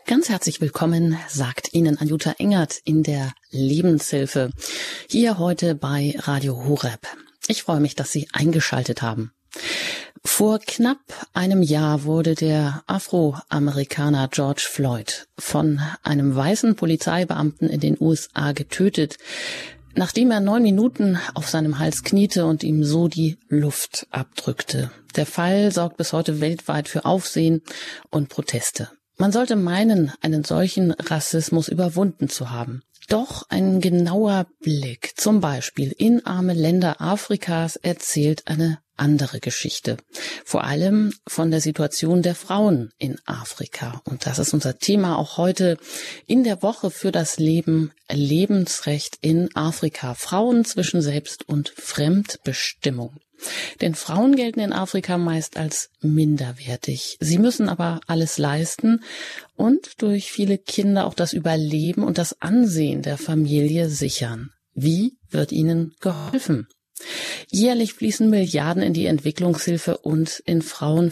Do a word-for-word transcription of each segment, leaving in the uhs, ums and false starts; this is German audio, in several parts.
Ganz herzlich willkommen, sagt Ihnen Anjuta Engert in der Lebenshilfe, hier heute bei Radio Horeb. Ich freue mich, dass Sie eingeschaltet haben. Vor knapp einem Jahr wurde der Afroamerikaner George Floyd von einem weißen Polizeibeamten in den U S A getötet, nachdem er neun Minuten auf seinem Hals kniete und ihm so die Luft abdrückte. Der Fall sorgt bis heute weltweit für Aufsehen und Proteste. Man sollte meinen, einen solchen Rassismus überwunden zu haben. Doch ein genauer Blick, zum Beispiel in arme Länder Afrikas, erzählt eine andere Geschichte. Vor allem von der Situation der Frauen in Afrika. Und das ist unser Thema auch heute in der Woche für das Leben, Lebensrecht in Afrika. Frauen zwischen Selbst- und Fremdbestimmung. Denn Frauen gelten in Afrika meist als minderwertig. Sie müssen aber alles leisten und durch viele Kinder auch das Überleben und das Ansehen der Familie sichern. Wie wird ihnen geholfen? Jährlich fließen Milliarden in die Entwicklungshilfe und in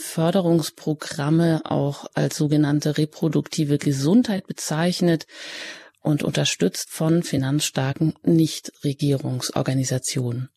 Frauenförderungsprogramme, auch als sogenannte reproduktive Gesundheit bezeichnet und unterstützt von finanzstarken Nichtregierungsorganisationen.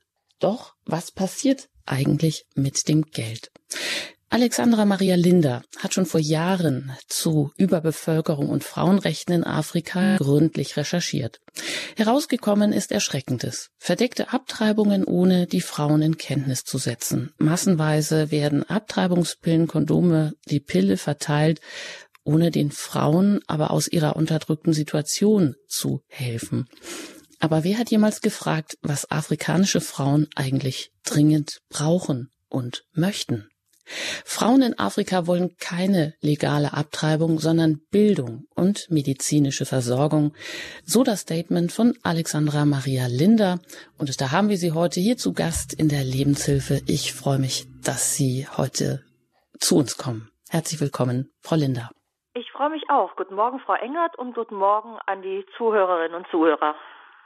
Doch was passiert eigentlich mit dem Geld? Alexandra Maria Linder hat schon vor Jahren zu Überbevölkerung und Frauenrechten in Afrika gründlich recherchiert. Herausgekommen ist Erschreckendes. Verdeckte Abtreibungen, ohne die Frauen in Kenntnis zu setzen. Massenweise werden Abtreibungspillen, Kondome, die Pille verteilt, ohne den Frauen aber aus ihrer unterdrückten Situation zu helfen. Aber wer hat jemals gefragt, was afrikanische Frauen eigentlich dringend brauchen und möchten? Frauen in Afrika wollen keine legale Abtreibung, sondern Bildung und medizinische Versorgung. So das Statement von Alexandra Maria Linder. Und da haben wir sie heute hier zu Gast in der Lebenshilfe. Ich freue mich, dass Sie heute zu uns kommen. Herzlich willkommen, Frau Linder. Ich freue mich auch. Guten Morgen, Frau Engert, und guten Morgen an die Zuhörerinnen und Zuhörer.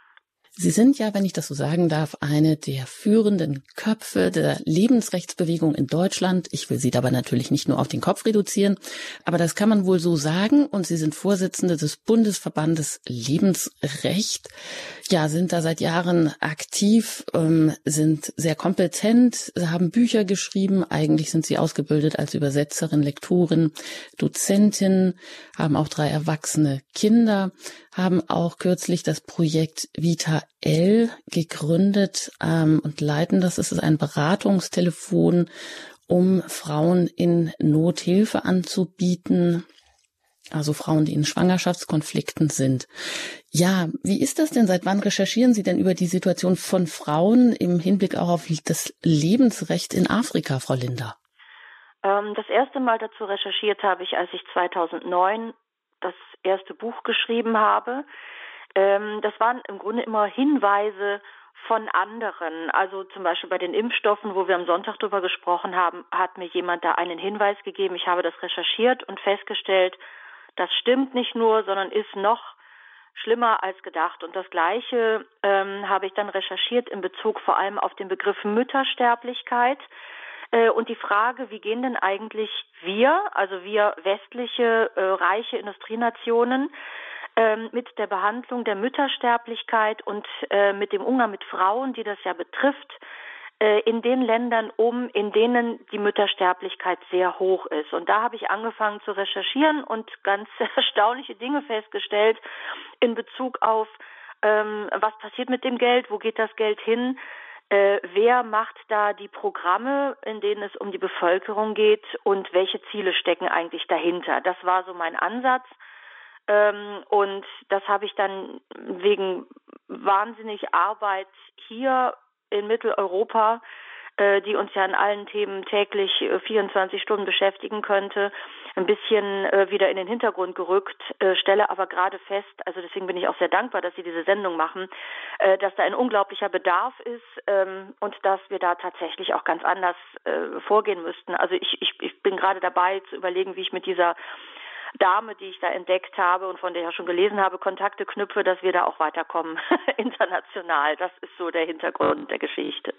Sie sind ja, wenn ich das so sagen darf, eine der führenden Köpfe der Lebensrechtsbewegung in Deutschland. Ich will Sie dabei natürlich nicht nur auf den Kopf reduzieren, aber das kann man wohl so sagen. Und Sie sind Vorsitzende des Bundesverbandes Lebensrecht. Ja, sind da seit Jahren aktiv, ähm, sind sehr kompetent, haben Bücher geschrieben. Eigentlich sind Sie ausgebildet als Übersetzerin, Lektorin, Dozentin, haben auch drei erwachsene Kinder, haben auch kürzlich das Projekt Vita L gegründet ähm, und leiten das. Es ist ein Beratungstelefon, um Frauen in Not Hilfe anzubieten, also Frauen, die in Schwangerschaftskonflikten sind. Ja, wie ist das denn? Seit wann recherchieren Sie denn über die Situation von Frauen im Hinblick auch auf das Lebensrecht in Afrika, Frau Linder? Ähm, das erste Mal dazu recherchiert habe ich, als ich zweitausendneun das erste Buch geschrieben habe. Ähm, das waren im Grunde immer Hinweise von anderen. Also zum Beispiel bei den Impfstoffen, wo wir am Sonntag drüber gesprochen haben, hat mir jemand da einen Hinweis gegeben. Ich habe das recherchiert und festgestellt, das stimmt nicht nur, sondern ist noch schlimmer als gedacht. Und das Gleiche ähm, habe ich dann recherchiert in Bezug vor allem auf den Begriff Müttersterblichkeit. Und die Frage, wie gehen denn eigentlich wir, also wir westliche, äh, reiche Industrienationen, ähm, mit der Behandlung der Müttersterblichkeit und äh, mit dem Umgang mit Frauen, die das ja betrifft, äh, in den Ländern um, in denen die Müttersterblichkeit sehr hoch ist. Und da habe ich angefangen zu recherchieren und ganz erstaunliche Dinge festgestellt in Bezug auf, ähm, was passiert mit dem Geld, wo geht das Geld hin? Äh, wer macht da die Programme, in denen es um die Bevölkerung geht, und welche Ziele stecken eigentlich dahinter? Das war so mein Ansatz. Ähm, und das habe ich dann wegen wahnsinnig Arbeit hier in Mitteleuropa, äh, die uns ja in allen Themen täglich äh, vierundzwanzig Stunden beschäftigen könnte, ein bisschen äh, wieder in den Hintergrund gerückt, äh, stelle aber gerade fest, also deswegen bin ich auch sehr dankbar, dass Sie diese Sendung machen, äh, dass da ein unglaublicher Bedarf ist ähm, und dass wir da tatsächlich auch ganz anders äh, vorgehen müssten. Also ich, ich, ich bin gerade dabei zu überlegen, wie ich mit dieser Dame, die ich da entdeckt habe und von der ich auch schon gelesen habe, Kontakte knüpfe, dass wir da auch weiterkommen international. Das ist so der Hintergrund der Geschichte.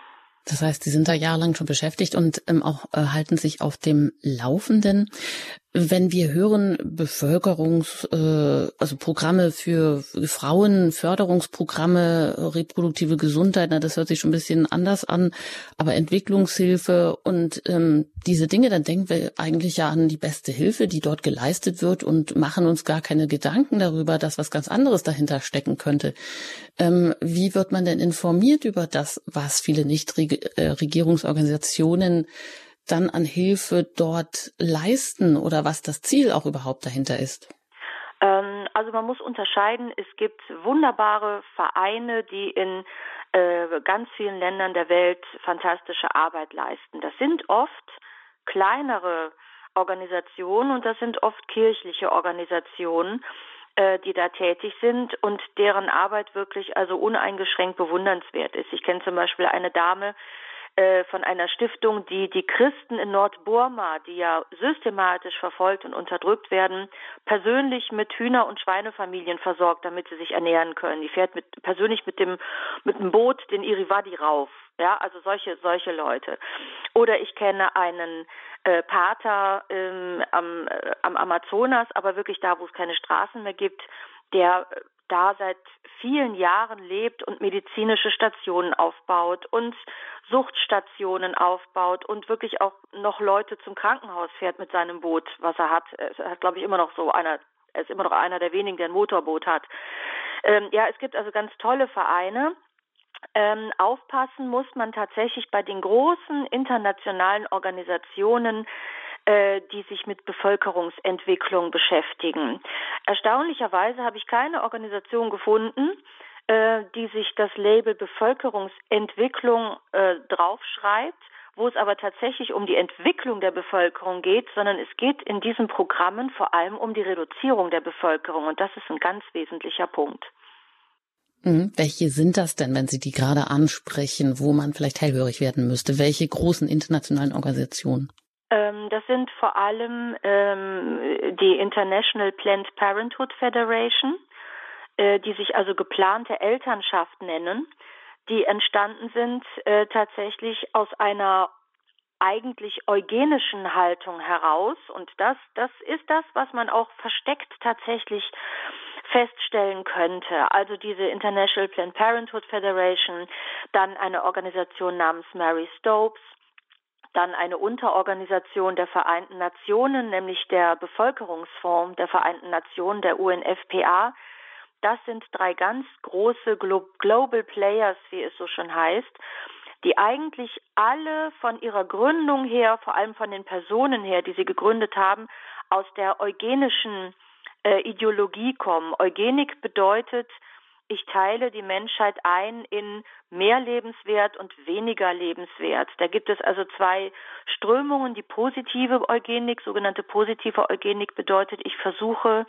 Das heißt, Sie sind da jahrelang schon beschäftigt und ähm, auch äh, halten sich auf dem Laufenden. Wenn wir hören, Bevölkerungs, äh, also Programme für Frauen, Förderungsprogramme, reproduktive Gesundheit, na, das hört sich schon ein bisschen anders an, aber Entwicklungshilfe und ähm, diese Dinge, dann denken wir eigentlich ja an die beste Hilfe, die dort geleistet wird und machen uns gar keine Gedanken darüber, dass was ganz anderes dahinter stecken könnte. Ähm, wie wird man denn informiert über das, was viele Nichtregierungsorganisationen dann an Hilfe dort leisten oder was das Ziel auch überhaupt dahinter ist? Ähm, also man muss unterscheiden, es gibt wunderbare Vereine, die in äh, ganz vielen Ländern der Welt fantastische Arbeit leisten. Das sind oft kleinere Organisationen und das sind oft kirchliche Organisationen, äh, die da tätig sind und deren Arbeit wirklich also uneingeschränkt bewundernswert ist. Ich kenne zum Beispiel eine Dame, von einer Stiftung, die die Christen in Nordburma, die ja systematisch verfolgt und unterdrückt werden, persönlich mit Hühner- und Schweinefamilien versorgt, damit sie sich ernähren können. Die fährt mit, persönlich mit dem, mit dem Boot den Irrawaddy rauf. Ja, also solche, solche Leute. Oder ich kenne einen äh, Pater ähm, am, äh, am Amazonas, aber wirklich da, wo es keine Straßen mehr gibt, der da seit vielen Jahren lebt und medizinische Stationen aufbaut und Suchtstationen aufbaut und wirklich auch noch Leute zum Krankenhaus fährt mit seinem Boot, was er hat. Er hat, glaube ich, immer noch so einer, er ist immer noch einer der wenigen, der ein Motorboot hat. Ähm, ja, es gibt also ganz tolle Vereine. Ähm, aufpassen muss man tatsächlich bei den großen internationalen Organisationen, äh, die sich mit Bevölkerungsentwicklung beschäftigen. Erstaunlicherweise habe ich keine Organisation gefunden, äh, die sich das Label Bevölkerungsentwicklung äh, draufschreibt, wo es aber tatsächlich um die Entwicklung der Bevölkerung geht, sondern es geht in diesen Programmen vor allem um die Reduzierung der Bevölkerung und das ist ein ganz wesentlicher Punkt. Mhm. Welche sind das denn, wenn Sie die gerade ansprechen, wo man vielleicht hellhörig werden müsste? Welche großen internationalen Organisationen? Ähm, das sind vor allem ähm, die International Planned Parenthood Federation, äh, die sich also geplante Elternschaft nennen, die entstanden sind äh, tatsächlich aus einer eigentlich eugenischen Haltung heraus. Und das, das ist das, was man auch versteckt tatsächlich feststellen könnte. Also diese International Planned Parenthood Federation, dann eine Organisation namens Mary Stopes, dann eine Unterorganisation der Vereinten Nationen, nämlich der Bevölkerungsfonds der Vereinten Nationen, der U N F P A. Das sind drei ganz große Glo- Global Players, wie es so schon heißt, die eigentlich alle von ihrer Gründung her, vor allem von den Personen her, die sie gegründet haben, aus der eugenischen äh, Ideologie kommen. Eugenik bedeutet, ich teile die Menschheit ein in mehr lebenswert und weniger lebenswert. Da gibt es also zwei Strömungen. Die positive Eugenik, sogenannte positive Eugenik bedeutet, ich versuche,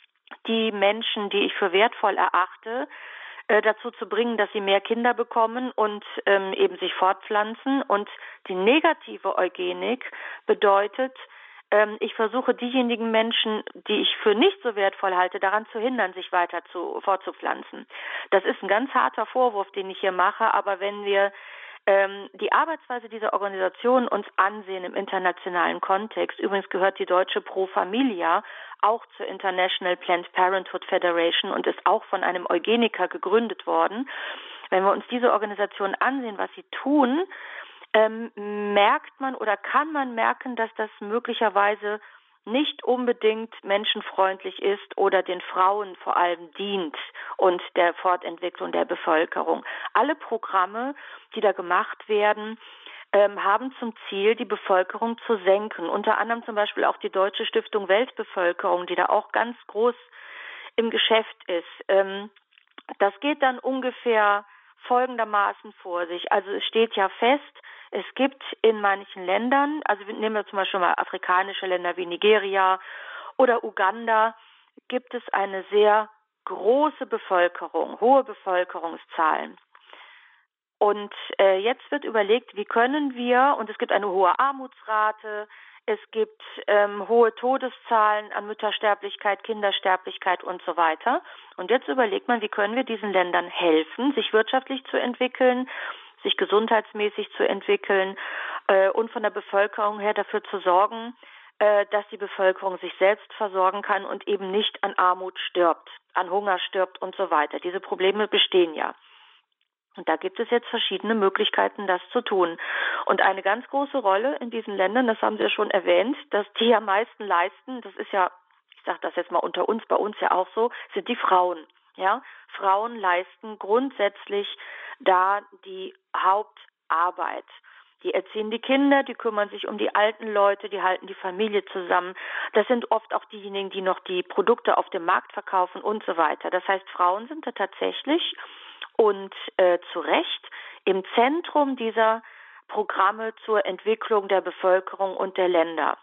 die Menschen, die ich für wertvoll erachte, äh, dazu zu bringen, dass sie mehr Kinder bekommen und ähm, eben sich fortpflanzen. Und die negative Eugenik bedeutet, ähm, ich versuche diejenigen Menschen, die ich für nicht so wertvoll halte, daran zu hindern, sich weiter zu, fortzupflanzen. Das ist ein ganz harter Vorwurf, den ich hier mache, aber wenn wir ähm, die Arbeitsweise dieser Organisation uns ansehen im internationalen Kontext, übrigens gehört die deutsche Pro Familia auch zur International Planned Parenthood Federation und ist auch von einem Eugeniker gegründet worden. Wenn wir uns diese Organisation ansehen, was sie tun, ähm, merkt man oder kann man merken, dass das möglicherweise nicht unbedingt menschenfreundlich ist oder den Frauen vor allem dient und der Fortentwicklung der Bevölkerung. Alle Programme, die da gemacht werden, ähm, haben zum Ziel, die Bevölkerung zu senken. Unter anderem zum Beispiel auch die Deutsche Stiftung Weltbevölkerung, die da auch ganz groß im Geschäft ist. Ähm, das geht dann ungefähr folgendermaßen vor sich. Also es steht ja fest, es gibt in manchen Ländern, also nehmen wir zum Beispiel mal afrikanische Länder wie Nigeria oder Uganda, gibt es eine sehr große Bevölkerung, hohe Bevölkerungszahlen. Und äh, jetzt wird überlegt, wie können wir, und es gibt eine hohe Armutsrate, es gibt ähm, hohe Todeszahlen an Müttersterblichkeit, Kindersterblichkeit und so weiter. Und jetzt überlegt man, wie können wir diesen Ländern helfen, sich wirtschaftlich zu entwickeln, sich gesundheitsmäßig zu entwickeln äh, und von der Bevölkerung her dafür zu sorgen, äh, dass die Bevölkerung sich selbst versorgen kann und eben nicht an Armut stirbt, an Hunger stirbt und so weiter. Diese Probleme bestehen ja. Und da gibt es jetzt verschiedene Möglichkeiten, das zu tun. Und eine ganz große Rolle in diesen Ländern, das haben Sie ja schon erwähnt, dass die am meisten leisten, das ist ja, ich sage das jetzt mal unter uns, bei uns ja auch so, sind die Frauen. Ja, Frauen leisten grundsätzlich da die Hauptarbeit. Die erziehen die Kinder, die kümmern sich um die alten Leute, die halten die Familie zusammen. Das sind oft auch diejenigen, die noch die Produkte auf dem Markt verkaufen und so weiter. Das heißt, Frauen sind da tatsächlich und äh, zu Recht im Zentrum dieser Programme zur Entwicklung der Bevölkerung und der Länder.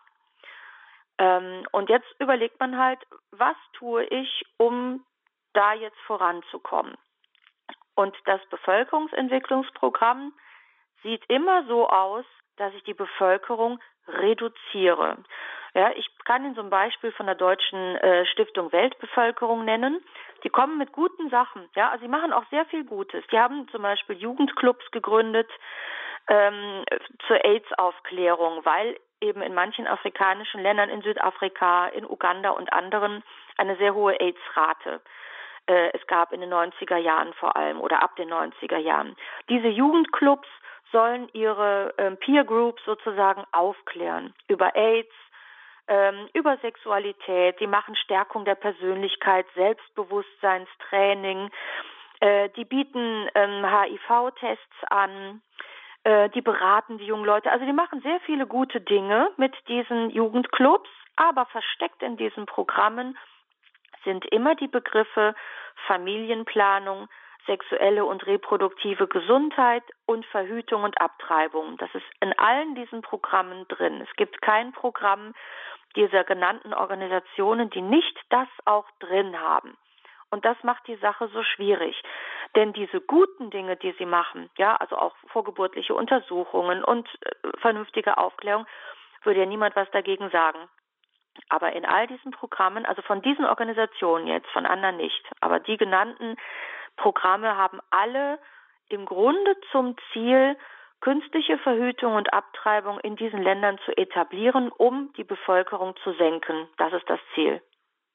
Ähm, und jetzt überlegt man halt, was tue ich, um da jetzt voranzukommen? Und das Bevölkerungsentwicklungsprogramm sieht immer so aus, dass ich die Bevölkerung reduziere. Ja, ich kann Ihnen so ein Beispiel von der Deutschen äh, Stiftung Weltbevölkerung nennen. Die kommen mit guten Sachen. Ja, also sie machen auch sehr viel Gutes. Die haben zum Beispiel Jugendclubs gegründet ähm, zur AIDS-Aufklärung, weil eben in manchen afrikanischen Ländern, in Südafrika, in Uganda und anderen, eine sehr hohe AIDS-Rate äh, es gab in den neunziger Jahren vor allem oder ab den neunziger Jahren. Diese Jugendclubs sollen ihre ähm, Peer Groups sozusagen aufklären über AIDS, ähm, über Sexualität. Die machen Stärkung der Persönlichkeit, Selbstbewusstseinstraining. Äh, die bieten ähm, H I V-Tests an. Äh, die beraten die jungen Leute. Also die machen sehr viele gute Dinge mit diesen Jugendclubs, aber versteckt in diesen Programmen sind immer die Begriffe Familienplanung, sexuelle und reproduktive Gesundheit und Verhütung und Abtreibung. Das ist in allen diesen Programmen drin. Es gibt kein Programm dieser genannten Organisationen, die nicht das auch drin haben. Und das macht die Sache so schwierig. Denn diese guten Dinge, die sie machen, ja, also auch vorgeburtliche Untersuchungen und äh, vernünftige Aufklärung, würde ja niemand was dagegen sagen. Aber in all diesen Programmen, also von diesen Organisationen jetzt, von anderen nicht, aber die genannten Programme haben alle im Grunde zum Ziel, künstliche Verhütung und Abtreibung in diesen Ländern zu etablieren, um die Bevölkerung zu senken. Das ist das Ziel.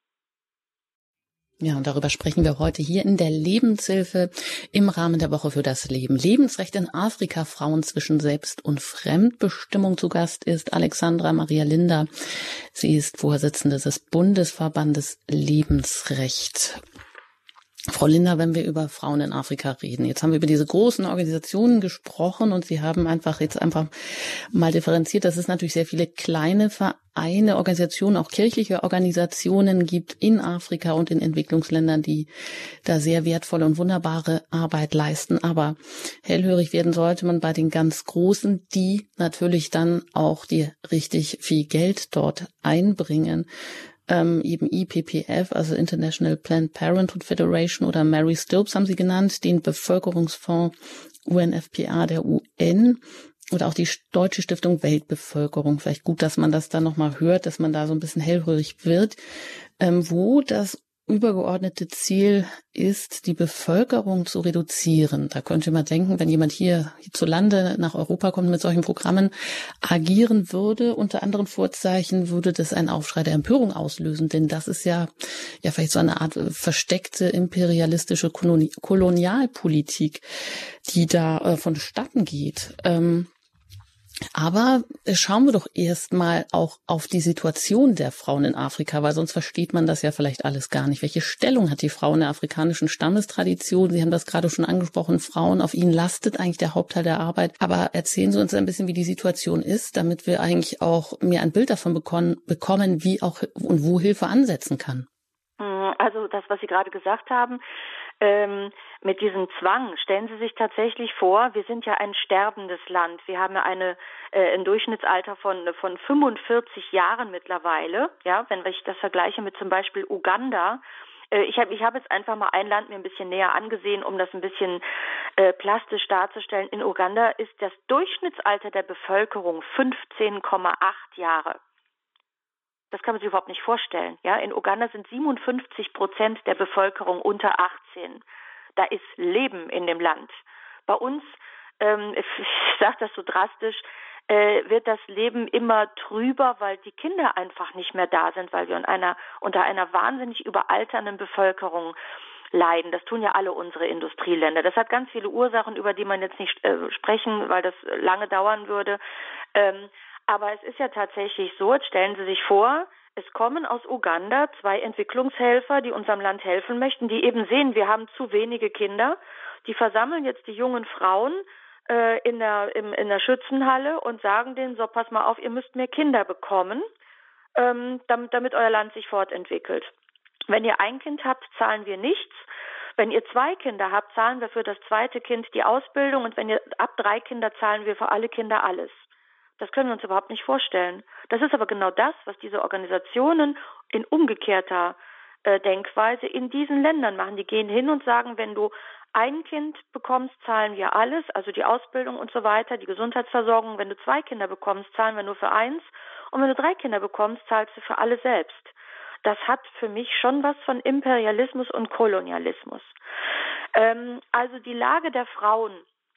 Ja, und darüber sprechen wir heute hier in der Lebenshilfe im Rahmen der Woche für das Leben. Lebensrecht in Afrika, Frauen zwischen Selbst- und Fremdbestimmung. Zu Gast ist Alexandra Maria Linder. Sie ist Vorsitzende des Bundesverbandes Lebensrecht. Frau Linder, wenn wir über Frauen in Afrika reden, jetzt haben wir über diese großen Organisationen gesprochen und Sie haben einfach jetzt einfach mal differenziert, dass es natürlich sehr viele kleine Vereine, Organisationen, auch kirchliche Organisationen gibt in Afrika und in Entwicklungsländern, die da sehr wertvolle und wunderbare Arbeit leisten. Aber hellhörig werden sollte man bei den ganz Großen, die natürlich dann auch die richtig viel Geld dort einbringen. Ähm, eben I P P F, also International Planned Parenthood Federation, oder Mary Stopes haben sie genannt, den Bevölkerungsfonds U N F P A der U N oder auch die Deutsche Stiftung Weltbevölkerung. Vielleicht gut, dass man das dann nochmal hört, dass man da so ein bisschen hellhörig wird, ähm, wo das übergeordnete Ziel ist, die Bevölkerung zu reduzieren. Da könnte man denken, wenn jemand hier hierzulande nach Europa kommt mit solchen Programmen agieren würde, unter anderen Vorzeichen, würde das einen Aufschrei der Empörung auslösen. Denn das ist ja, ja vielleicht so eine Art versteckte imperialistische Koloni- Kolonialpolitik, die da äh, vonstatten geht. Ähm, Aber schauen wir doch erstmal auch auf die Situation der Frauen in Afrika, weil sonst versteht man das ja vielleicht alles gar nicht. Welche Stellung hat die Frau in der afrikanischen Stammestradition? Sie haben das gerade schon angesprochen, Frauen, auf ihnen lastet eigentlich der Hauptteil der Arbeit. Aber erzählen Sie uns ein bisschen, wie die Situation ist, damit wir eigentlich auch mehr ein Bild davon bekommen, wie auch und wo Hilfe ansetzen kann. Also das, was Sie gerade gesagt haben, ähm, mit diesem Zwang, stellen Sie sich tatsächlich vor, wir sind ja ein sterbendes Land. Wir haben ja eine, äh, ein Durchschnittsalter von, von fünfundvierzig Jahren mittlerweile. Ja, wenn ich das vergleiche mit zum Beispiel Uganda. Äh, ich habe ich hab jetzt einfach mal ein Land mir ein bisschen näher angesehen, um das ein bisschen äh, plastisch darzustellen. In Uganda ist das Durchschnittsalter der Bevölkerung fünfzehn Komma acht Jahre. Das kann man sich überhaupt nicht vorstellen. Ja, in Uganda sind siebenundfünfzig Prozent der Bevölkerung unter achtzehn. Da ist Leben in dem Land. Bei uns, ähm, ich sage das so drastisch, äh, wird das Leben immer trüber, weil die Kinder einfach nicht mehr da sind, weil wir in einer, unter einer wahnsinnig überalternden Bevölkerung leiden. Das tun ja alle unsere Industrieländer. Das hat ganz viele Ursachen, über die man jetzt nicht äh, sprechen, weil das lange dauern würde. Ähm, aber es ist ja tatsächlich so, jetzt stellen Sie sich vor, es kommen aus Uganda zwei Entwicklungshelfer, die unserem Land helfen möchten, die eben sehen, wir haben zu wenige Kinder. Die versammeln jetzt die jungen Frauen äh, in der, im, in der Schützenhalle und sagen denen, so, pass mal auf, ihr müsst mehr Kinder bekommen, ähm, damit, damit euer Land sich fortentwickelt. Wenn ihr ein Kind habt, zahlen wir nichts. Wenn ihr zwei Kinder habt, zahlen wir für das zweite Kind die Ausbildung. Und wenn ihr ab drei Kinder, zahlen wir für alle Kinder alles. Das können wir uns überhaupt nicht vorstellen. Das ist aber genau das, was diese Organisationen in umgekehrter äh, Denkweise in diesen Ländern machen. Die gehen hin und sagen, wenn du ein Kind bekommst, zahlen wir alles, also die Ausbildung und so weiter, die Gesundheitsversorgung. Wenn du zwei Kinder bekommst, zahlen wir nur für eins. Und wenn du drei Kinder bekommst, zahlst du für alle selbst. Das hat für mich schon was von Imperialismus und Kolonialismus. Ähm, also die Lage der Frauen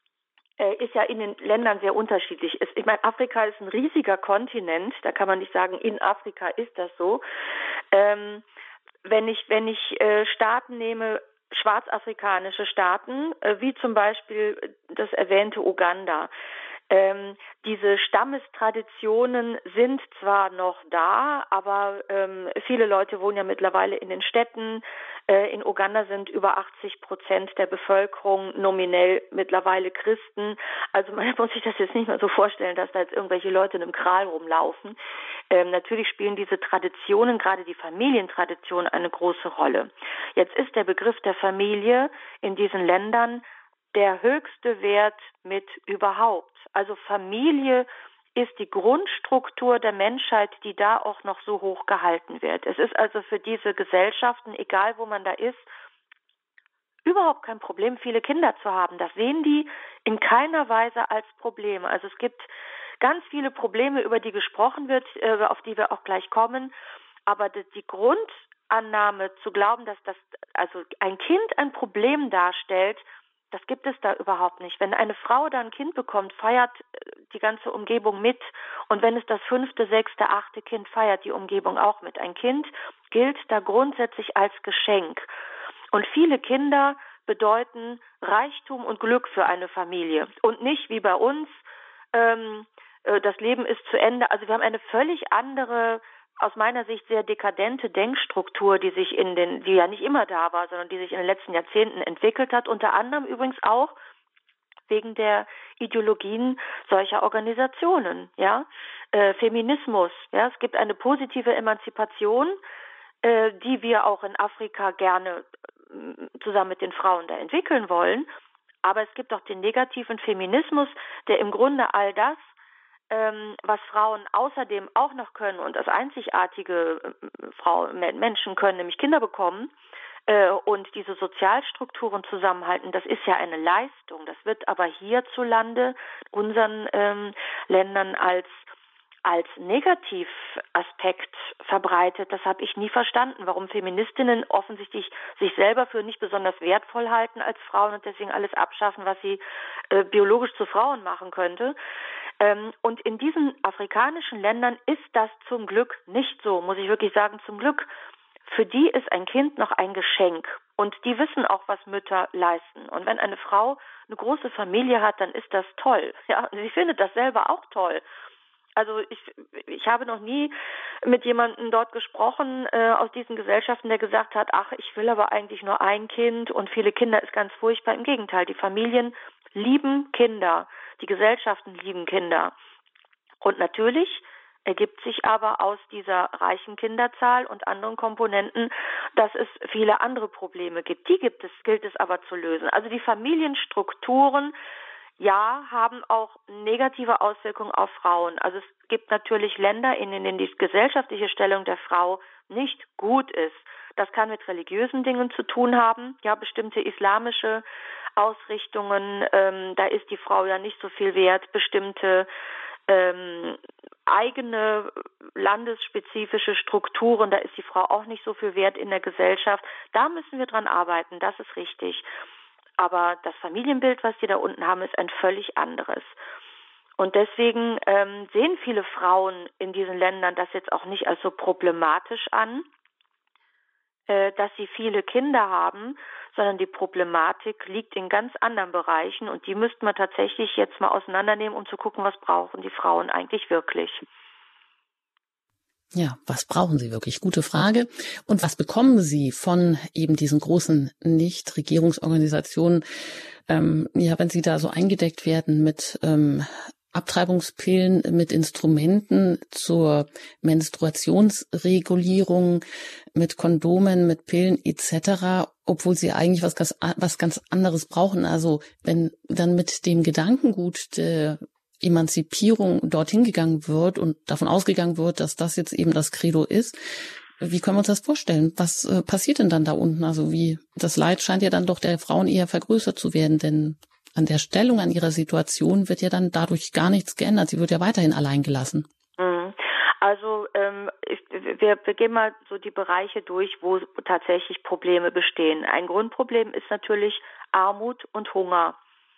ist ja in den Ländern sehr unterschiedlich. Ich meine, Afrika ist ein riesiger Kontinent, da kann man nicht sagen, in Afrika ist das so. Ähm, wenn ich, wenn ich äh, Staaten nehme, schwarzafrikanische Staaten, äh, wie zum Beispiel das erwähnte Uganda, ähm, diese Stammestraditionen sind zwar noch da, aber ähm, viele Leute wohnen ja mittlerweile in den Städten. Äh, in Uganda sind über achtzig Prozent der Bevölkerung nominell mittlerweile Christen. Also man muss sich das jetzt nicht mehr so vorstellen, dass da jetzt irgendwelche Leute in einem Kral rumlaufen. Ähm, natürlich spielen diese Traditionen, gerade die Familientradition, eine große Rolle. Jetzt ist der Begriff der Familie in diesen Ländern der höchste Wert mit überhaupt. Also Familie ist die Grundstruktur der Menschheit, die da auch noch so hoch gehalten wird. Es ist also für diese Gesellschaften, egal wo man da ist, überhaupt kein Problem, viele Kinder zu haben. Das sehen die in keiner Weise als Problem. Also es gibt ganz viele Probleme, über die gesprochen wird, auf die wir auch gleich kommen. Aber die Grundannahme zu glauben, dass das, also ein Kind ein Problem darstellt, das gibt es da überhaupt nicht. Wenn eine Frau da ein Kind bekommt, feiert die ganze Umgebung mit. Und wenn es das fünfte, sechste, achte Kind feiert, die Umgebung auch mit. Ein Kind gilt da grundsätzlich als Geschenk. Und viele Kinder bedeuten Reichtum und Glück für eine Familie. Und nicht wie bei uns, ähm, das Leben ist zu Ende. Also wir haben eine völlig andere, aus meiner Sicht sehr dekadente Denkstruktur, die sich in den, die ja nicht immer da war, sondern die sich in den letzten Jahrzehnten entwickelt hat, unter anderem übrigens auch wegen der Ideologien solcher Organisationen, ja, äh, Feminismus, ja, es gibt eine positive Emanzipation, äh, die wir auch in Afrika gerne äh, zusammen mit den Frauen da entwickeln wollen, aber es gibt auch den negativen Feminismus, der im Grunde all das, was Frauen außerdem auch noch können und das einzigartige Frauen, Menschen können, nämlich Kinder bekommen äh, und diese Sozialstrukturen zusammenhalten, das ist ja eine Leistung. Das wird aber hierzulande unseren ähm, Ländern als als Negativaspekt verbreitet. Das habe ich nie verstanden, warum Feministinnen offensichtlich sich selber für nicht besonders wertvoll halten als Frauen und deswegen alles abschaffen, was sie äh, biologisch zu Frauen machen könnte. Ähm, und in diesen afrikanischen Ländern ist das zum Glück nicht so, muss ich wirklich sagen, zum Glück. Für die ist ein Kind noch ein Geschenk und die wissen auch, was Mütter leisten. Und wenn eine Frau eine große Familie hat, dann ist das toll. Ja, sie findet das selber auch toll. Also ich, ich habe noch nie mit jemandem dort gesprochen äh, aus diesen Gesellschaften, der gesagt hat, ach, ich will aber eigentlich nur ein Kind und viele Kinder ist ganz furchtbar. Im Gegenteil, die Familien lieben Kinder, die Gesellschaften lieben Kinder. Und natürlich ergibt sich aber aus dieser reichen Kinderzahl und anderen Komponenten, dass es viele andere Probleme gibt. Die gibt es, gilt es aber zu lösen. Also die Familienstrukturen, ja, haben auch negative Auswirkungen auf Frauen. Also es gibt natürlich Länder, in denen die gesellschaftliche Stellung der Frau nicht gut ist. Das kann mit religiösen Dingen zu tun haben. Ja, bestimmte islamische Ausrichtungen, ähm, da ist die Frau ja nicht so viel wert. Bestimmte ähm, eigene landesspezifische Strukturen, da ist die Frau auch nicht so viel wert in der Gesellschaft. Da müssen wir dran arbeiten, das ist richtig. Aber das Familienbild, was die da unten haben, ist ein völlig anderes. Und deswegen ähm, sehen viele Frauen in diesen Ländern das jetzt auch nicht als so problematisch an, äh, dass sie viele Kinder haben, sondern die Problematik liegt in ganz anderen Bereichen und die müsste man tatsächlich jetzt mal auseinandernehmen, um zu gucken, was brauchen die Frauen eigentlich wirklich. Ja, was brauchen Sie wirklich? Gute Frage. Und was bekommen Sie von eben diesen großen Nichtregierungsorganisationen? Ähm, ja, wenn Sie da so eingedeckt werden mit ähm, Abtreibungspillen, mit Instrumenten zur Menstruationsregulierung, mit Kondomen, mit Pillen et cetera, obwohl Sie eigentlich was ganz, was ganz anderes brauchen. Also wenn dann mit dem Gedankengut der Emanzipierung dorthin gegangen wird und davon ausgegangen wird, dass das jetzt eben das Credo ist. Wie können wir uns das vorstellen? Was äh, passiert denn dann da unten? Also wie, das Leid scheint ja dann doch der Frauen eher vergrößert zu werden, denn an der Stellung, an ihrer Situation wird ja dann dadurch gar nichts geändert. Sie wird ja weiterhin allein gelassen. Also ähm, ich, wir, wir gehen mal so die Bereiche durch, wo tatsächlich Probleme bestehen. Ein Grundproblem ist natürlich Armut und Hunger.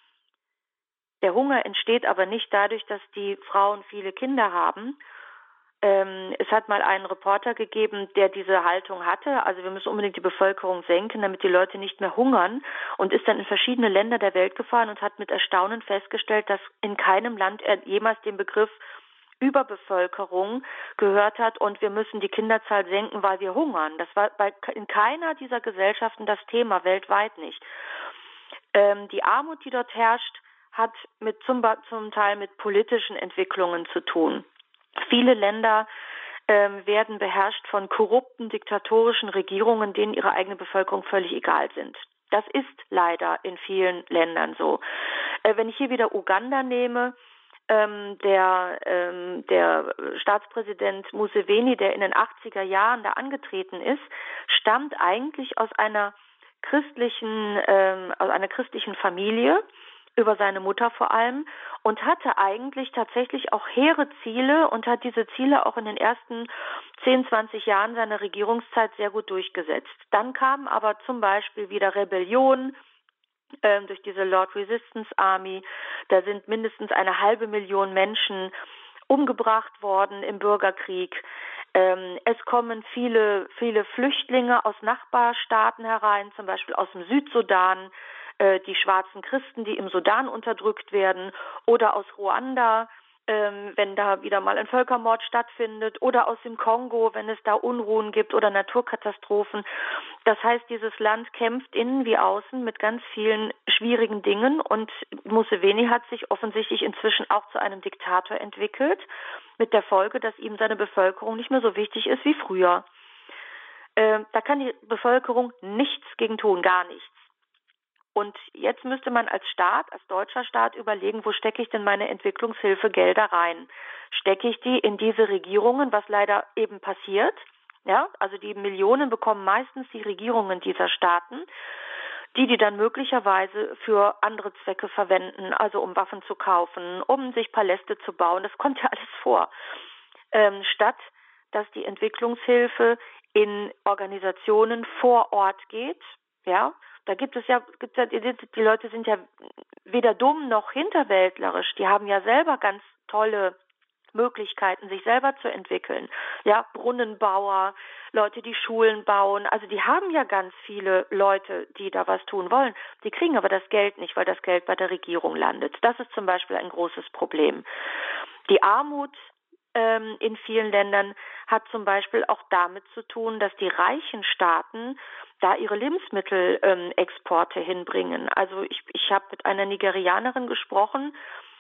Der Hunger entsteht aber nicht dadurch, dass die Frauen viele Kinder haben. Ähm, es hat mal einen Reporter gegeben, der diese Haltung hatte, also wir müssen unbedingt die Bevölkerung senken, damit die Leute nicht mehr hungern, und ist dann in verschiedene Länder der Welt gefahren und hat mit Erstaunen festgestellt, dass in keinem Land er jemals den Begriff Überbevölkerung gehört hat und wir müssen die Kinderzahl senken, weil wir hungern. Das war bei, in keiner dieser Gesellschaften das Thema, weltweit nicht. Ähm, die Armut, die dort herrscht, hat mit zum, zum Teil mit politischen Entwicklungen zu tun. Viele Länder ähm, werden beherrscht von korrupten, diktatorischen Regierungen, denen ihre eigene Bevölkerung völlig egal sind. Das ist leider in vielen Ländern so. Äh, wenn ich hier wieder Uganda nehme, ähm, der, ähm, der Staatspräsident Museveni, der in den achtziger Jahren da angetreten ist, stammt eigentlich aus einer christlichen, ähm, aus einer christlichen Familie, über seine Mutter vor allem, und hatte eigentlich tatsächlich auch hehre Ziele und hat diese Ziele auch in den ersten zehn, zwanzig Jahren seiner Regierungszeit sehr gut durchgesetzt. Dann kamen aber zum Beispiel wieder Rebellionen ähm, durch diese Lord Resistance Army. Da sind mindestens eine halbe Million Menschen umgebracht worden im Bürgerkrieg. Ähm, es kommen viele, viele Flüchtlinge aus Nachbarstaaten herein, zum Beispiel aus dem Südsudan, die schwarzen Christen, die im Sudan unterdrückt werden, oder aus Ruanda, ähm, wenn da wieder mal ein Völkermord stattfindet, oder aus dem Kongo, wenn es da Unruhen gibt oder Naturkatastrophen. Das heißt, dieses Land kämpft innen wie außen mit ganz vielen schwierigen Dingen, und Museveni hat sich offensichtlich inzwischen auch zu einem Diktator entwickelt, mit der Folge, dass ihm seine Bevölkerung nicht mehr so wichtig ist wie früher. Ähm, da kann die Bevölkerung nichts gegen tun, gar nichts. Und jetzt müsste man als Staat, als deutscher Staat überlegen, wo stecke ich denn meine Entwicklungshilfegelder rein? Stecke ich die in diese Regierungen, was leider eben passiert? Ja, also die Millionen bekommen meistens die Regierungen dieser Staaten, die die dann möglicherweise für andere Zwecke verwenden, also um Waffen zu kaufen, um sich Paläste zu bauen. Das kommt ja alles vor. Ähm, statt dass die Entwicklungshilfe in Organisationen vor Ort geht, ja, da gibt es ja, gibt ja die, die Leute sind ja weder dumm noch hinterwäldlerisch. Die haben ja selber ganz tolle Möglichkeiten, sich selber zu entwickeln. Ja, Brunnenbauer, Leute, die Schulen bauen. Also die haben ja ganz viele Leute, die da was tun wollen. Die kriegen aber das Geld nicht, weil das Geld bei der Regierung landet. Das ist zum Beispiel ein großes Problem. Die Armut ähm, in vielen Ländern hat zum Beispiel auch damit zu tun, dass die reichen Staaten da ihre Lebensmittelexporte ähm, hinbringen. Also ich, ich habe mit einer Nigerianerin gesprochen,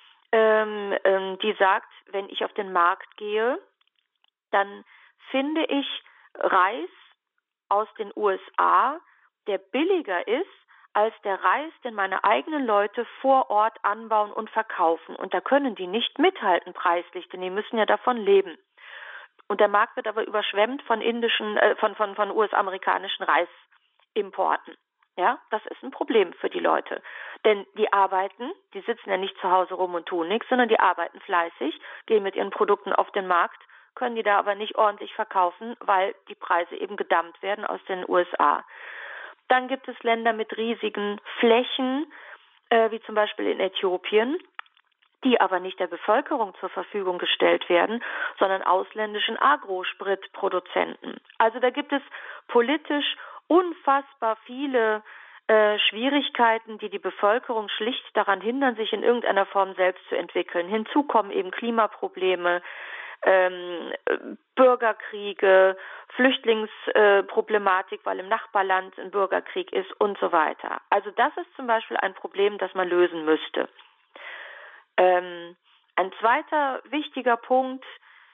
ähm, ähm, die sagt, wenn ich auf den Markt gehe, dann finde ich Reis aus den U S A, der billiger ist als der Reis, den meine eigenen Leute vor Ort anbauen und verkaufen. Und da können die nicht mithalten preislich, denn die müssen ja davon leben. Und der Markt wird aber überschwemmt von indischen, äh, von, von, von U S-amerikanischen Reisimporten. Ja, das ist ein Problem für die Leute. Denn die arbeiten, die sitzen ja nicht zu Hause rum und tun nichts, sondern die arbeiten fleißig, gehen mit ihren Produkten auf den Markt, können die da aber nicht ordentlich verkaufen, weil die Preise eben gedumpt werden aus den U S A. Dann gibt es Länder mit riesigen Flächen, äh, wie zum Beispiel in Äthiopien. die aber nicht der Bevölkerung zur Verfügung gestellt werden, sondern ausländischen Agrospritproduzenten. Also da gibt es politisch unfassbar viele äh, Schwierigkeiten, die die Bevölkerung schlicht daran hindern, sich in irgendeiner Form selbst zu entwickeln. Hinzu kommen eben Klimaprobleme, ähm, Bürgerkriege, Flüchtlingsproblematik, äh, weil im Nachbarland ein Bürgerkrieg ist und so weiter. Also das ist zum Beispiel ein Problem, das man lösen müsste. Ähm, ein zweiter wichtiger Punkt,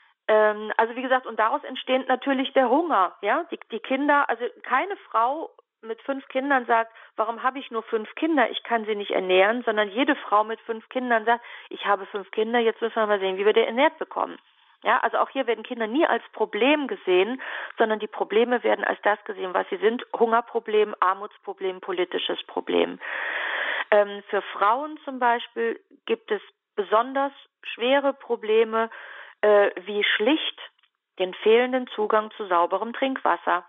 ähm, also wie gesagt, und daraus entsteht natürlich der Hunger. Ja, die, die Kinder, also keine Frau mit fünf Kindern sagt, warum habe ich nur fünf Kinder, ich kann sie nicht ernähren, sondern jede Frau mit fünf Kindern sagt, ich habe fünf Kinder, jetzt müssen wir mal sehen, wie wir die ernährt bekommen. Ja, also auch hier werden Kinder nie als Problem gesehen, sondern die Probleme werden als das gesehen, was sie sind: Hungerproblem, Armutsproblem, politisches Problem. Ähm, für Frauen zum Beispiel gibt es besonders schwere Probleme, äh, wie schlicht den fehlenden Zugang zu sauberem Trinkwasser.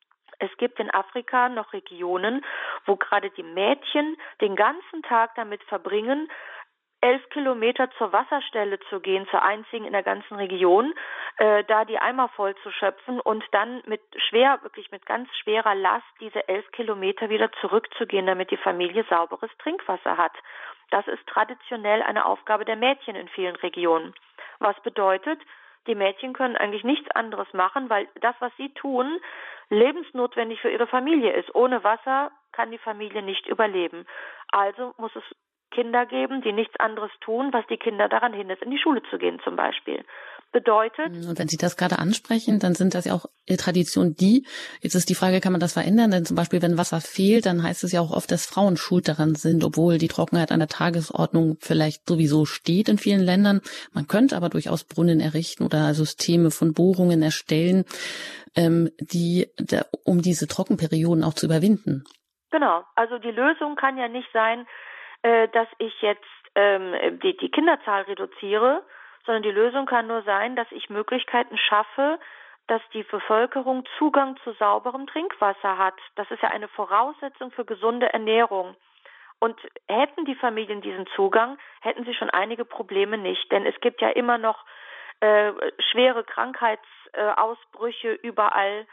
Es gibt in Afrika noch Regionen, wo gerade die Mädchen den ganzen Tag damit verbringen, elf Kilometer zur Wasserstelle zu gehen, zur einzigen in der ganzen Region, äh, da die Eimer voll zu schöpfen und dann mit schwer, wirklich mit ganz schwerer Last diese elf Kilometer wieder zurückzugehen, damit die Familie sauberes Trinkwasser hat. Das ist traditionell eine Aufgabe der Mädchen in vielen Regionen. Was bedeutet, die Mädchen können eigentlich nichts anderes machen, weil das, was sie tun, lebensnotwendig für ihre Familie ist. Ohne Wasser kann die Familie nicht überleben. Also muss es Kinder geben, die nichts anderes tun, was die Kinder daran hindert, in die Schule zu gehen zum Beispiel. Bedeutet... Und wenn Sie das gerade ansprechen, dann sind das ja auch Traditionen, die, jetzt ist die Frage, kann man das verändern? Denn zum Beispiel, wenn Wasser fehlt, dann heißt es ja auch oft, dass Frauen schuld daran sind, obwohl die Trockenheit an der Tagesordnung vielleicht sowieso steht in vielen Ländern. Man könnte aber durchaus Brunnen errichten oder Systeme von Bohrungen erstellen, ähm, die, da, um diese Trockenperioden auch zu überwinden. Genau, also die Lösung kann ja nicht sein, dass ich jetzt ähm, die, die Kinderzahl reduziere, sondern die Lösung kann nur sein, dass ich Möglichkeiten schaffe, dass die Bevölkerung Zugang zu sauberem Trinkwasser hat. Das ist ja eine Voraussetzung für gesunde Ernährung. Und hätten die Familien diesen Zugang, hätten sie schon einige Probleme nicht. Denn es gibt ja immer noch äh, schwere Krankheitsausbrüche äh, überall,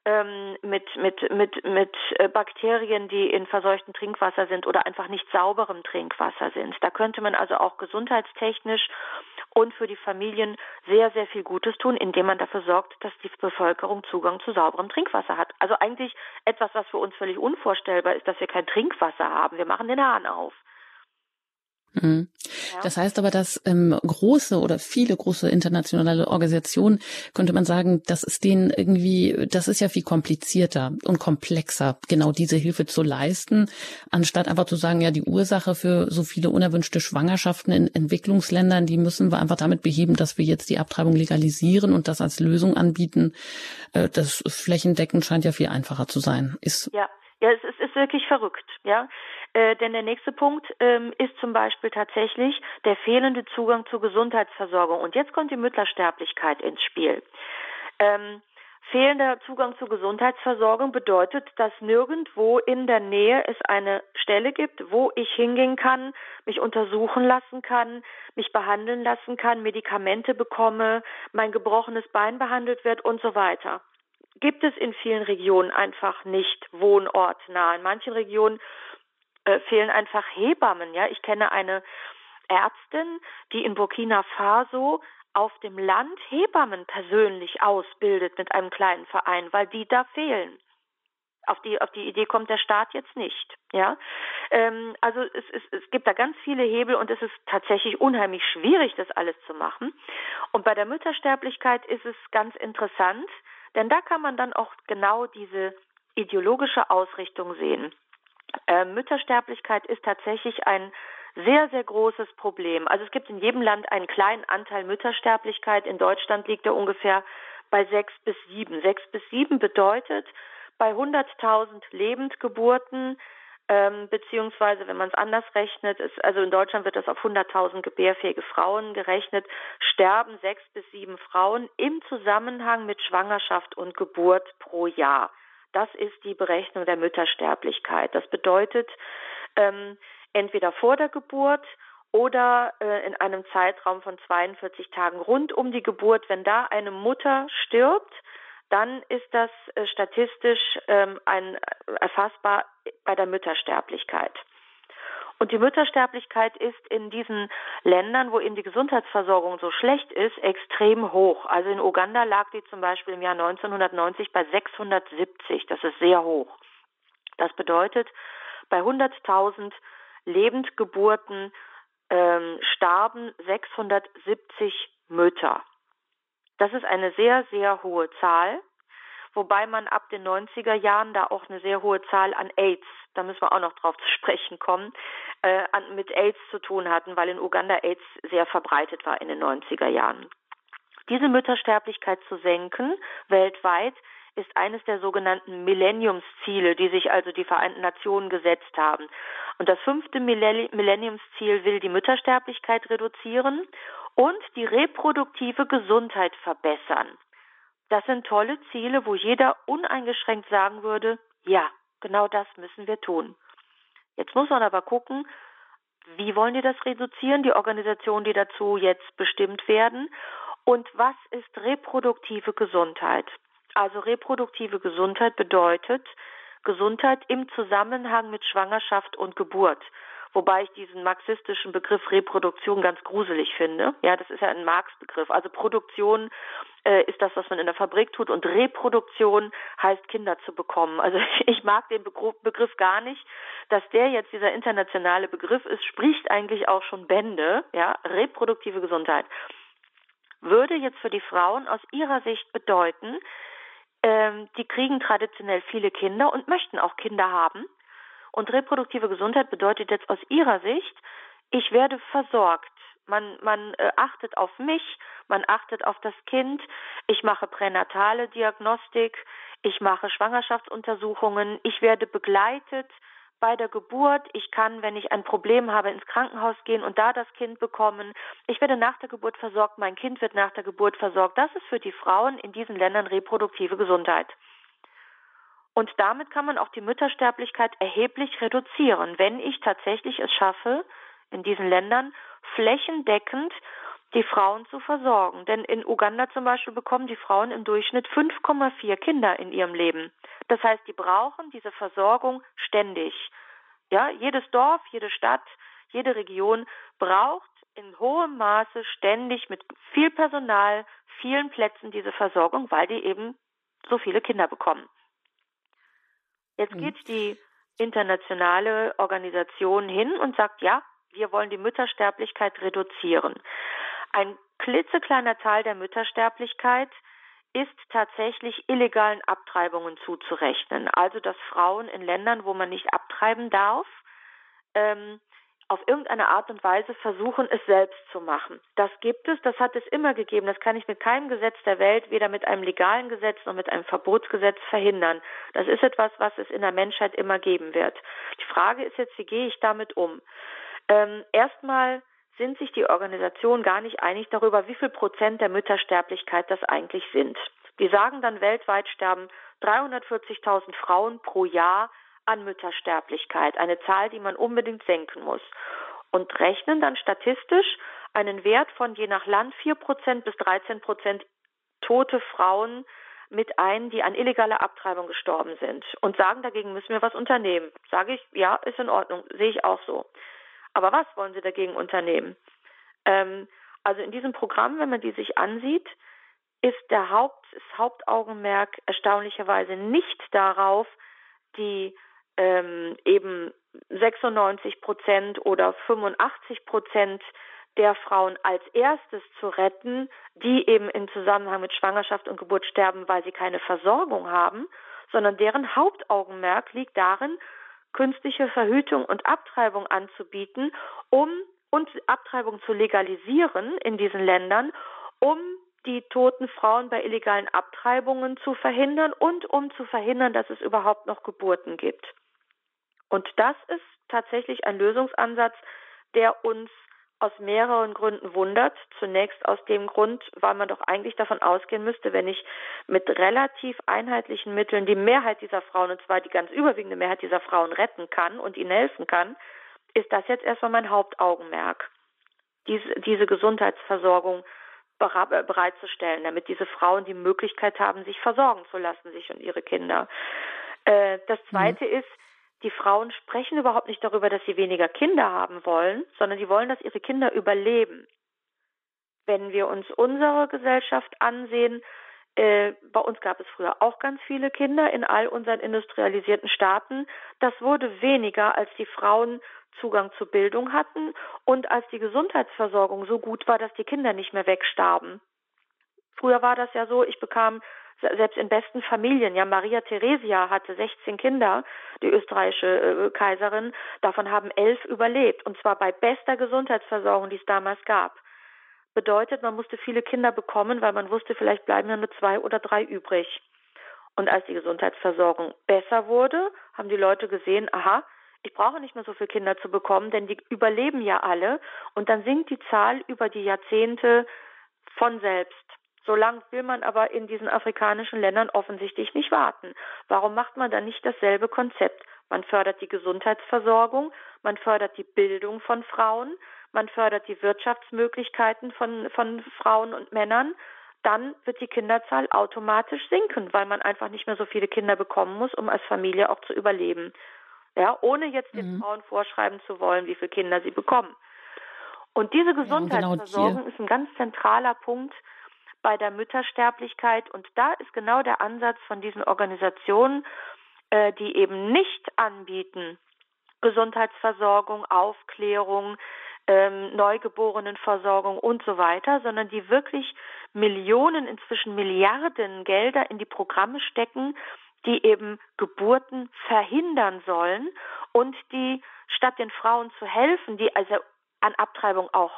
mit mit mit mit Bakterien, die in verseuchtem Trinkwasser sind oder einfach nicht sauberem Trinkwasser sind. Da könnte man also auch gesundheitstechnisch und für die Familien sehr, sehr viel Gutes tun, indem man dafür sorgt, dass die Bevölkerung Zugang zu sauberem Trinkwasser hat. Also eigentlich etwas, was für uns völlig unvorstellbar ist, dass wir kein Trinkwasser haben. Wir machen den Hahn auf. Mhm. Ja. Das heißt aber, dass ähm, große oder viele große internationale Organisationen, könnte man sagen, das ist denen irgendwie, das ist ja viel komplizierter und komplexer, genau diese Hilfe zu leisten, anstatt einfach zu sagen, ja, die Ursache für so viele unerwünschte Schwangerschaften in Entwicklungsländern, die müssen wir einfach damit beheben, dass wir jetzt die Abtreibung legalisieren und das als Lösung anbieten. Äh, das flächendeckend scheint ja viel einfacher zu sein. Ist ja. Ja, es ist, ist wirklich verrückt, ja. Äh, denn der nächste Punkt ähm, ist zum Beispiel tatsächlich der fehlende Zugang zur Gesundheitsversorgung. Und jetzt kommt die Müttersterblichkeit ins Spiel. Ähm, fehlender Zugang zur Gesundheitsversorgung bedeutet, dass nirgendwo in der Nähe es eine Stelle gibt, wo ich hingehen kann, mich untersuchen lassen kann, mich behandeln lassen kann, Medikamente bekomme, mein gebrochenes Bein behandelt wird und so weiter. Gibt es in vielen Regionen einfach nicht wohnortnah. In manchen Regionen äh, fehlen einfach Hebammen. Ja, ich kenne eine Ärztin, die in Burkina Faso auf dem Land Hebammen persönlich ausbildet mit einem kleinen Verein, weil die da fehlen. Auf die, auf die Idee kommt der Staat jetzt nicht. Ja, ähm, also es, es, es gibt da ganz viele Hebel und es ist tatsächlich unheimlich schwierig, das alles zu machen. Und bei der Müttersterblichkeit ist es ganz interessant, denn da kann man dann auch genau diese ideologische Ausrichtung sehen. Äh, Müttersterblichkeit ist tatsächlich ein sehr, sehr großes Problem. Also es gibt in jedem Land einen kleinen Anteil Müttersterblichkeit. In Deutschland liegt er ungefähr bei sechs bis sieben. Sechs bis sieben bedeutet, bei hunderttausend Lebendgeburten, ähm, beziehungsweise wenn man es anders rechnet, ist, also in Deutschland wird das auf hunderttausend gebärfähige Frauen gerechnet, sterben sechs bis sieben Frauen im Zusammenhang mit Schwangerschaft und Geburt pro Jahr. Das ist die Berechnung der Müttersterblichkeit. Das bedeutet, ähm, entweder vor der Geburt oder äh, in einem Zeitraum von zweiundvierzig Tagen rund um die Geburt. Wenn da eine Mutter stirbt, dann ist das äh, statistisch ähm, ein, äh, erfassbar bei der Müttersterblichkeit. Und die Müttersterblichkeit ist in diesen Ländern, wo eben die Gesundheitsversorgung so schlecht ist, extrem hoch. Also in Uganda lag die zum Beispiel im Jahr neunzehnhundertneunzig bei sechshundertsiebzig. Das ist sehr hoch. Das bedeutet, bei hunderttausend Lebendgeburten ähm, starben sechshundertsiebzig Mütter. Das ist eine sehr, sehr hohe Zahl, wobei man ab den neunziger Jahren da auch eine sehr hohe Zahl an AIDS, da müssen wir auch noch drauf zu sprechen kommen, äh, an, mit AIDS zu tun hatten, weil in Uganda AIDS sehr verbreitet war in den neunziger Jahren. Diese Müttersterblichkeit zu senken, weltweit, ist eines der sogenannten Millenniumsziele, die sich also die Vereinten Nationen gesetzt haben. Und das fünfte Millenniumsziel will die Müttersterblichkeit reduzieren und die reproduktive Gesundheit verbessern. Das sind tolle Ziele, wo jeder uneingeschränkt sagen würde, ja, genau das müssen wir tun. Jetzt muss man aber gucken, wie wollen die das reduzieren, die Organisationen, die dazu jetzt bestimmt werden, und was ist reproduktive Gesundheit? Also reproduktive Gesundheit bedeutet Gesundheit im Zusammenhang mit Schwangerschaft und Geburt. Wobei ich diesen marxistischen Begriff Reproduktion ganz gruselig finde. Ja, das ist ja ein Marx-Begriff. Also Produktion äh, ist das, was man in der Fabrik tut, und Reproduktion heißt, Kinder zu bekommen. Also ich, ich mag den Begriff, Begriff gar nicht. Dass der jetzt dieser internationale Begriff ist, spricht eigentlich auch schon Bände. Ja, reproduktive Gesundheit würde jetzt für die Frauen aus ihrer Sicht bedeuten, ähm, die kriegen traditionell viele Kinder und möchten auch Kinder haben. Und reproduktive Gesundheit bedeutet jetzt aus ihrer Sicht, ich werde versorgt. Man, man äh, achtet auf mich, man achtet auf das Kind, ich mache pränatale Diagnostik, ich mache Schwangerschaftsuntersuchungen, ich werde begleitet bei der Geburt, ich kann, wenn ich ein Problem habe, ins Krankenhaus gehen und da das Kind bekommen. Ich werde nach der Geburt versorgt, mein Kind wird nach der Geburt versorgt. Das ist für die Frauen in diesen Ländern reproduktive Gesundheit. Und damit kann man auch die Müttersterblichkeit erheblich reduzieren, wenn ich tatsächlich es schaffe, in diesen Ländern flächendeckend die Frauen zu versorgen. Denn in Uganda zum Beispiel bekommen die Frauen im Durchschnitt fünf Komma vier Kinder in ihrem Leben. Das heißt, die brauchen diese Versorgung ständig. Ja, jedes Dorf, jede Stadt, jede Region braucht in hohem Maße ständig mit viel Personal, vielen Plätzen diese Versorgung, weil die eben so viele Kinder bekommen. Jetzt geht die internationale Organisation hin und sagt, ja, wir wollen die Müttersterblichkeit reduzieren. Ein klitzekleiner Teil der Müttersterblichkeit ist tatsächlich illegalen Abtreibungen zuzurechnen. Also, dass Frauen in Ländern, wo man nicht abtreiben darf, ähm, auf irgendeine Art und Weise versuchen, es selbst zu machen. Das gibt es, das hat es immer gegeben. Das kann ich mit keinem Gesetz der Welt, weder mit einem legalen Gesetz noch mit einem Verbotsgesetz verhindern. Das ist etwas, was es in der Menschheit immer geben wird. Die Frage ist jetzt, wie gehe ich damit um? Ähm, erstmal sind sich die Organisationen gar nicht einig darüber, wie viel Prozent der Müttersterblichkeit das eigentlich sind. Die sagen dann, weltweit sterben dreihundertvierzigtausend Frauen pro Jahr an Müttersterblichkeit, eine Zahl, die man unbedingt senken muss. Und rechnen dann statistisch einen Wert von je nach Land vier Prozent bis dreizehn Prozent tote Frauen mit ein, die an illegaler Abtreibung gestorben sind, und sagen, dagegen müssen wir was unternehmen. Sage ich, ja, ist in Ordnung, sehe ich auch so. Aber was wollen Sie dagegen unternehmen? Ähm, also in diesem Programm, wenn man die sich ansieht, ist der Haupt, das Hauptaugenmerk erstaunlicherweise nicht darauf, die ähm, eben sechsundneunzig Prozent oder fünfundachtzig Prozent der Frauen als erstes zu retten, die eben im Zusammenhang mit Schwangerschaft und Geburt sterben, weil sie keine Versorgung haben, sondern deren Hauptaugenmerk liegt darin, künstliche Verhütung und Abtreibung anzubieten, um und Abtreibung zu legalisieren in diesen Ländern, um die toten Frauen bei illegalen Abtreibungen zu verhindern und um zu verhindern, dass es überhaupt noch Geburten gibt. Und das ist tatsächlich ein Lösungsansatz, der uns aus mehreren Gründen wundert. Zunächst aus dem Grund, weil man doch eigentlich davon ausgehen müsste, wenn ich mit relativ einheitlichen Mitteln die Mehrheit dieser Frauen, und zwar die ganz überwiegende Mehrheit dieser Frauen retten kann und ihnen helfen kann, ist das jetzt erstmal mein Hauptaugenmerk. diese, diese Gesundheitsversorgung bereitzustellen, damit diese Frauen die Möglichkeit haben, sich versorgen zu lassen, sich und ihre Kinder. Äh, das Zweite mhm. ist, die Frauen sprechen überhaupt nicht darüber, dass sie weniger Kinder haben wollen, sondern die wollen, dass ihre Kinder überleben. Wenn wir uns unsere Gesellschaft ansehen, äh, bei uns gab es früher auch ganz viele Kinder in all unseren industrialisierten Staaten. Das wurde weniger, als die Frauen Zugang zu Bildung hatten und als die Gesundheitsversorgung so gut war, dass die Kinder nicht mehr wegstarben. Früher war das ja so, ich bekam selbst in besten Familien, ja, Maria Theresia hatte sechzehn Kinder, die österreichische äh, Kaiserin, davon haben elf überlebt, und zwar bei bester Gesundheitsversorgung, die es damals gab. Bedeutet, man musste viele Kinder bekommen, weil man wusste, vielleicht bleiben ja nur zwei oder drei übrig. Und als die Gesundheitsversorgung besser wurde, haben die Leute gesehen, aha, ich brauche nicht mehr so viele Kinder zu bekommen, denn die überleben ja alle, und dann sinkt die Zahl über die Jahrzehnte von selbst. So lange will man aber in diesen afrikanischen Ländern offensichtlich nicht warten. Warum macht man dann nicht dasselbe Konzept? Man fördert die Gesundheitsversorgung, man fördert die Bildung von Frauen, man fördert die Wirtschaftsmöglichkeiten von, von Frauen und Männern. Dann wird die Kinderzahl automatisch sinken, weil man einfach nicht mehr so viele Kinder bekommen muss, um als Familie auch zu überleben. Ja, ohne jetzt den mhm. Frauen vorschreiben zu wollen, wie viele Kinder sie bekommen. Und diese Gesundheitsversorgung ja, genau ist ein ganz zentraler Punkt bei der Müttersterblichkeit. Und da ist genau der Ansatz von diesen Organisationen, äh, die eben nicht anbieten, Gesundheitsversorgung, Aufklärung, ähm, Neugeborenenversorgung und so weiter, sondern die wirklich Millionen, inzwischen Milliarden Gelder in die Programme stecken, die eben Geburten verhindern sollen und die, statt den Frauen zu helfen, die also an Abtreibung auch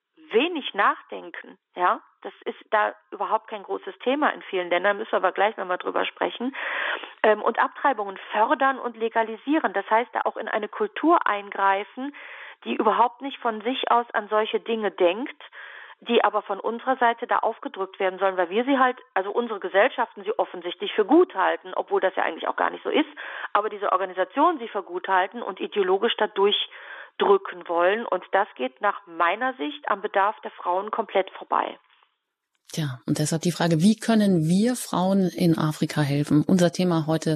wenig nachdenken, ja, das ist da überhaupt kein großes Thema in vielen Ländern, müssen wir aber gleich nochmal drüber sprechen, ähm, und Abtreibungen fördern und legalisieren, das heißt, da auch in eine Kultur eingreifen, die überhaupt nicht von sich aus an solche Dinge denkt, die aber von unserer Seite da aufgedrückt werden sollen, weil wir sie halt, also unsere Gesellschaften sie offensichtlich für gut halten, obwohl das ja eigentlich auch gar nicht so ist, aber diese Organisationen sie für gut halten und ideologisch da durchdrücken wollen, und das geht nach meiner Sicht am Bedarf der Frauen komplett vorbei. Tja, und deshalb die Frage, wie können wir Frauen in Afrika helfen? Unser Thema heute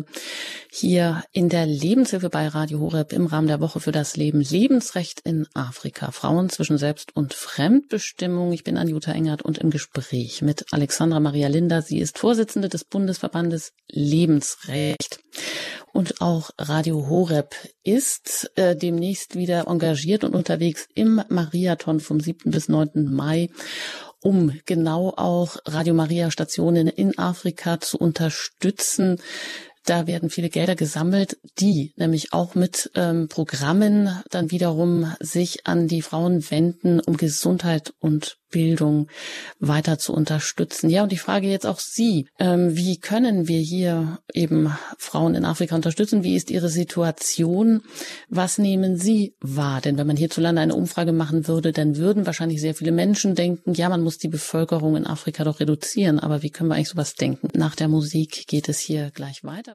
hier in der Lebenshilfe bei Radio Horeb im Rahmen der Woche für das Leben. Lebensrecht in Afrika. Frauen zwischen Selbst- und Fremdbestimmung. Ich bin Anjuta Engert und im Gespräch mit Alexandra Maria Linder. Sie ist Vorsitzende des Bundesverbandes Lebensrecht. Und auch Radio Horeb ist äh, demnächst wieder engagiert und unterwegs im Mariathon vom siebten bis neunten Mai, um genau auch Radio Maria Stationen in Afrika zu unterstützen. Da werden viele Gelder gesammelt, die nämlich auch mit ähm, Programmen dann wiederum sich an die Frauen wenden, um Gesundheit und Bildung weiter zu unterstützen. Ja, und ich frage jetzt auch Sie, ähm, wie können wir hier eben Frauen in Afrika unterstützen? Wie ist Ihre Situation? Was nehmen Sie wahr? Denn wenn man hierzulande eine Umfrage machen würde, dann würden wahrscheinlich sehr viele Menschen denken, ja, man muss die Bevölkerung in Afrika doch reduzieren. Aber wie können wir eigentlich sowas denken? Nach der Musik geht es hier gleich weiter.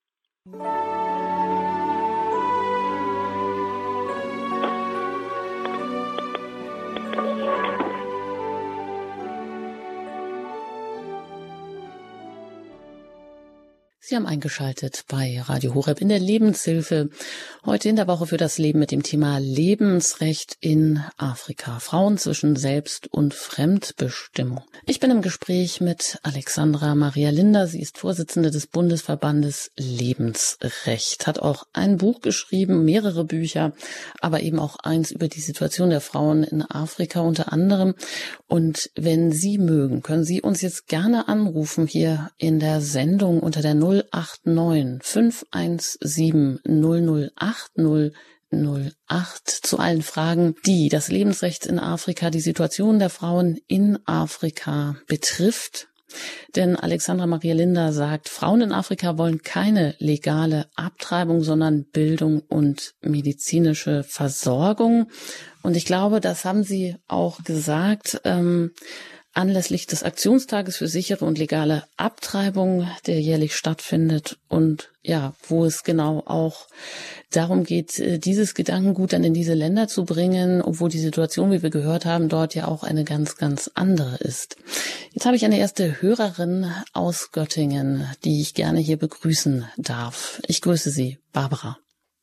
Sie haben eingeschaltet bei Radio Horeb in der Lebenshilfe. Heute in der Woche für das Leben mit dem Thema Lebensrecht in Afrika. Frauen zwischen Selbst- und Fremdbestimmung. Ich bin im Gespräch mit Alexandra Maria Linder. Sie ist Vorsitzende des Bundesverbandes Lebensrecht. Hat auch ein Buch geschrieben, mehrere Bücher, aber eben auch eins über die Situation der Frauen in Afrika unter anderem. Und wenn Sie mögen, können Sie uns jetzt gerne anrufen hier in der Sendung unter der null acht neun fünf eins sieben null null acht null null acht zu allen Fragen, die das Lebensrecht in Afrika, die Situation der Frauen in Afrika betrifft. Denn Alexandra Maria Linder sagt, Frauen in Afrika wollen keine legale Abtreibung, sondern Bildung und medizinische Versorgung. Und ich glaube, das haben Sie auch gesagt, ähm, anlässlich des Aktionstages für sichere und legale Abtreibung, der jährlich stattfindet und ja, wo es genau auch darum geht, dieses Gedankengut dann in diese Länder zu bringen, obwohl die Situation, wie wir gehört haben, dort ja auch eine ganz, ganz andere ist. Jetzt habe ich eine erste Hörerin aus Göttingen, die ich gerne hier begrüßen darf. Ich grüße Sie, Barbara.